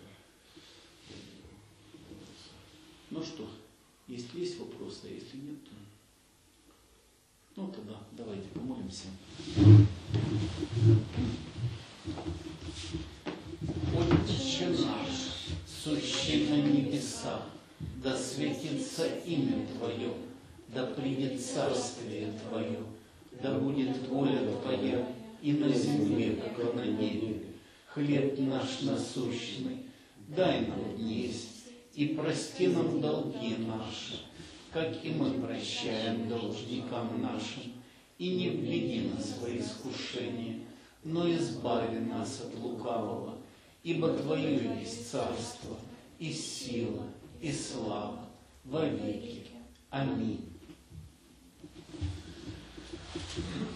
Ну что, если есть вопросы, а если нет, то... Ну тогда давайте помолимся. Отче наш, сущий на небесах, да светится имя Твое, да придет царствие Твое, да будет воля Твоя и на земле, как на небе. Хлеб наш насущный, дай нам днесь, и прости нам долги наши, как и мы прощаем должникам нашим, и не введи нас во искушение, но избави нас от лукавого, ибо Твое есть царство, и сила, и слава во веки. Аминь.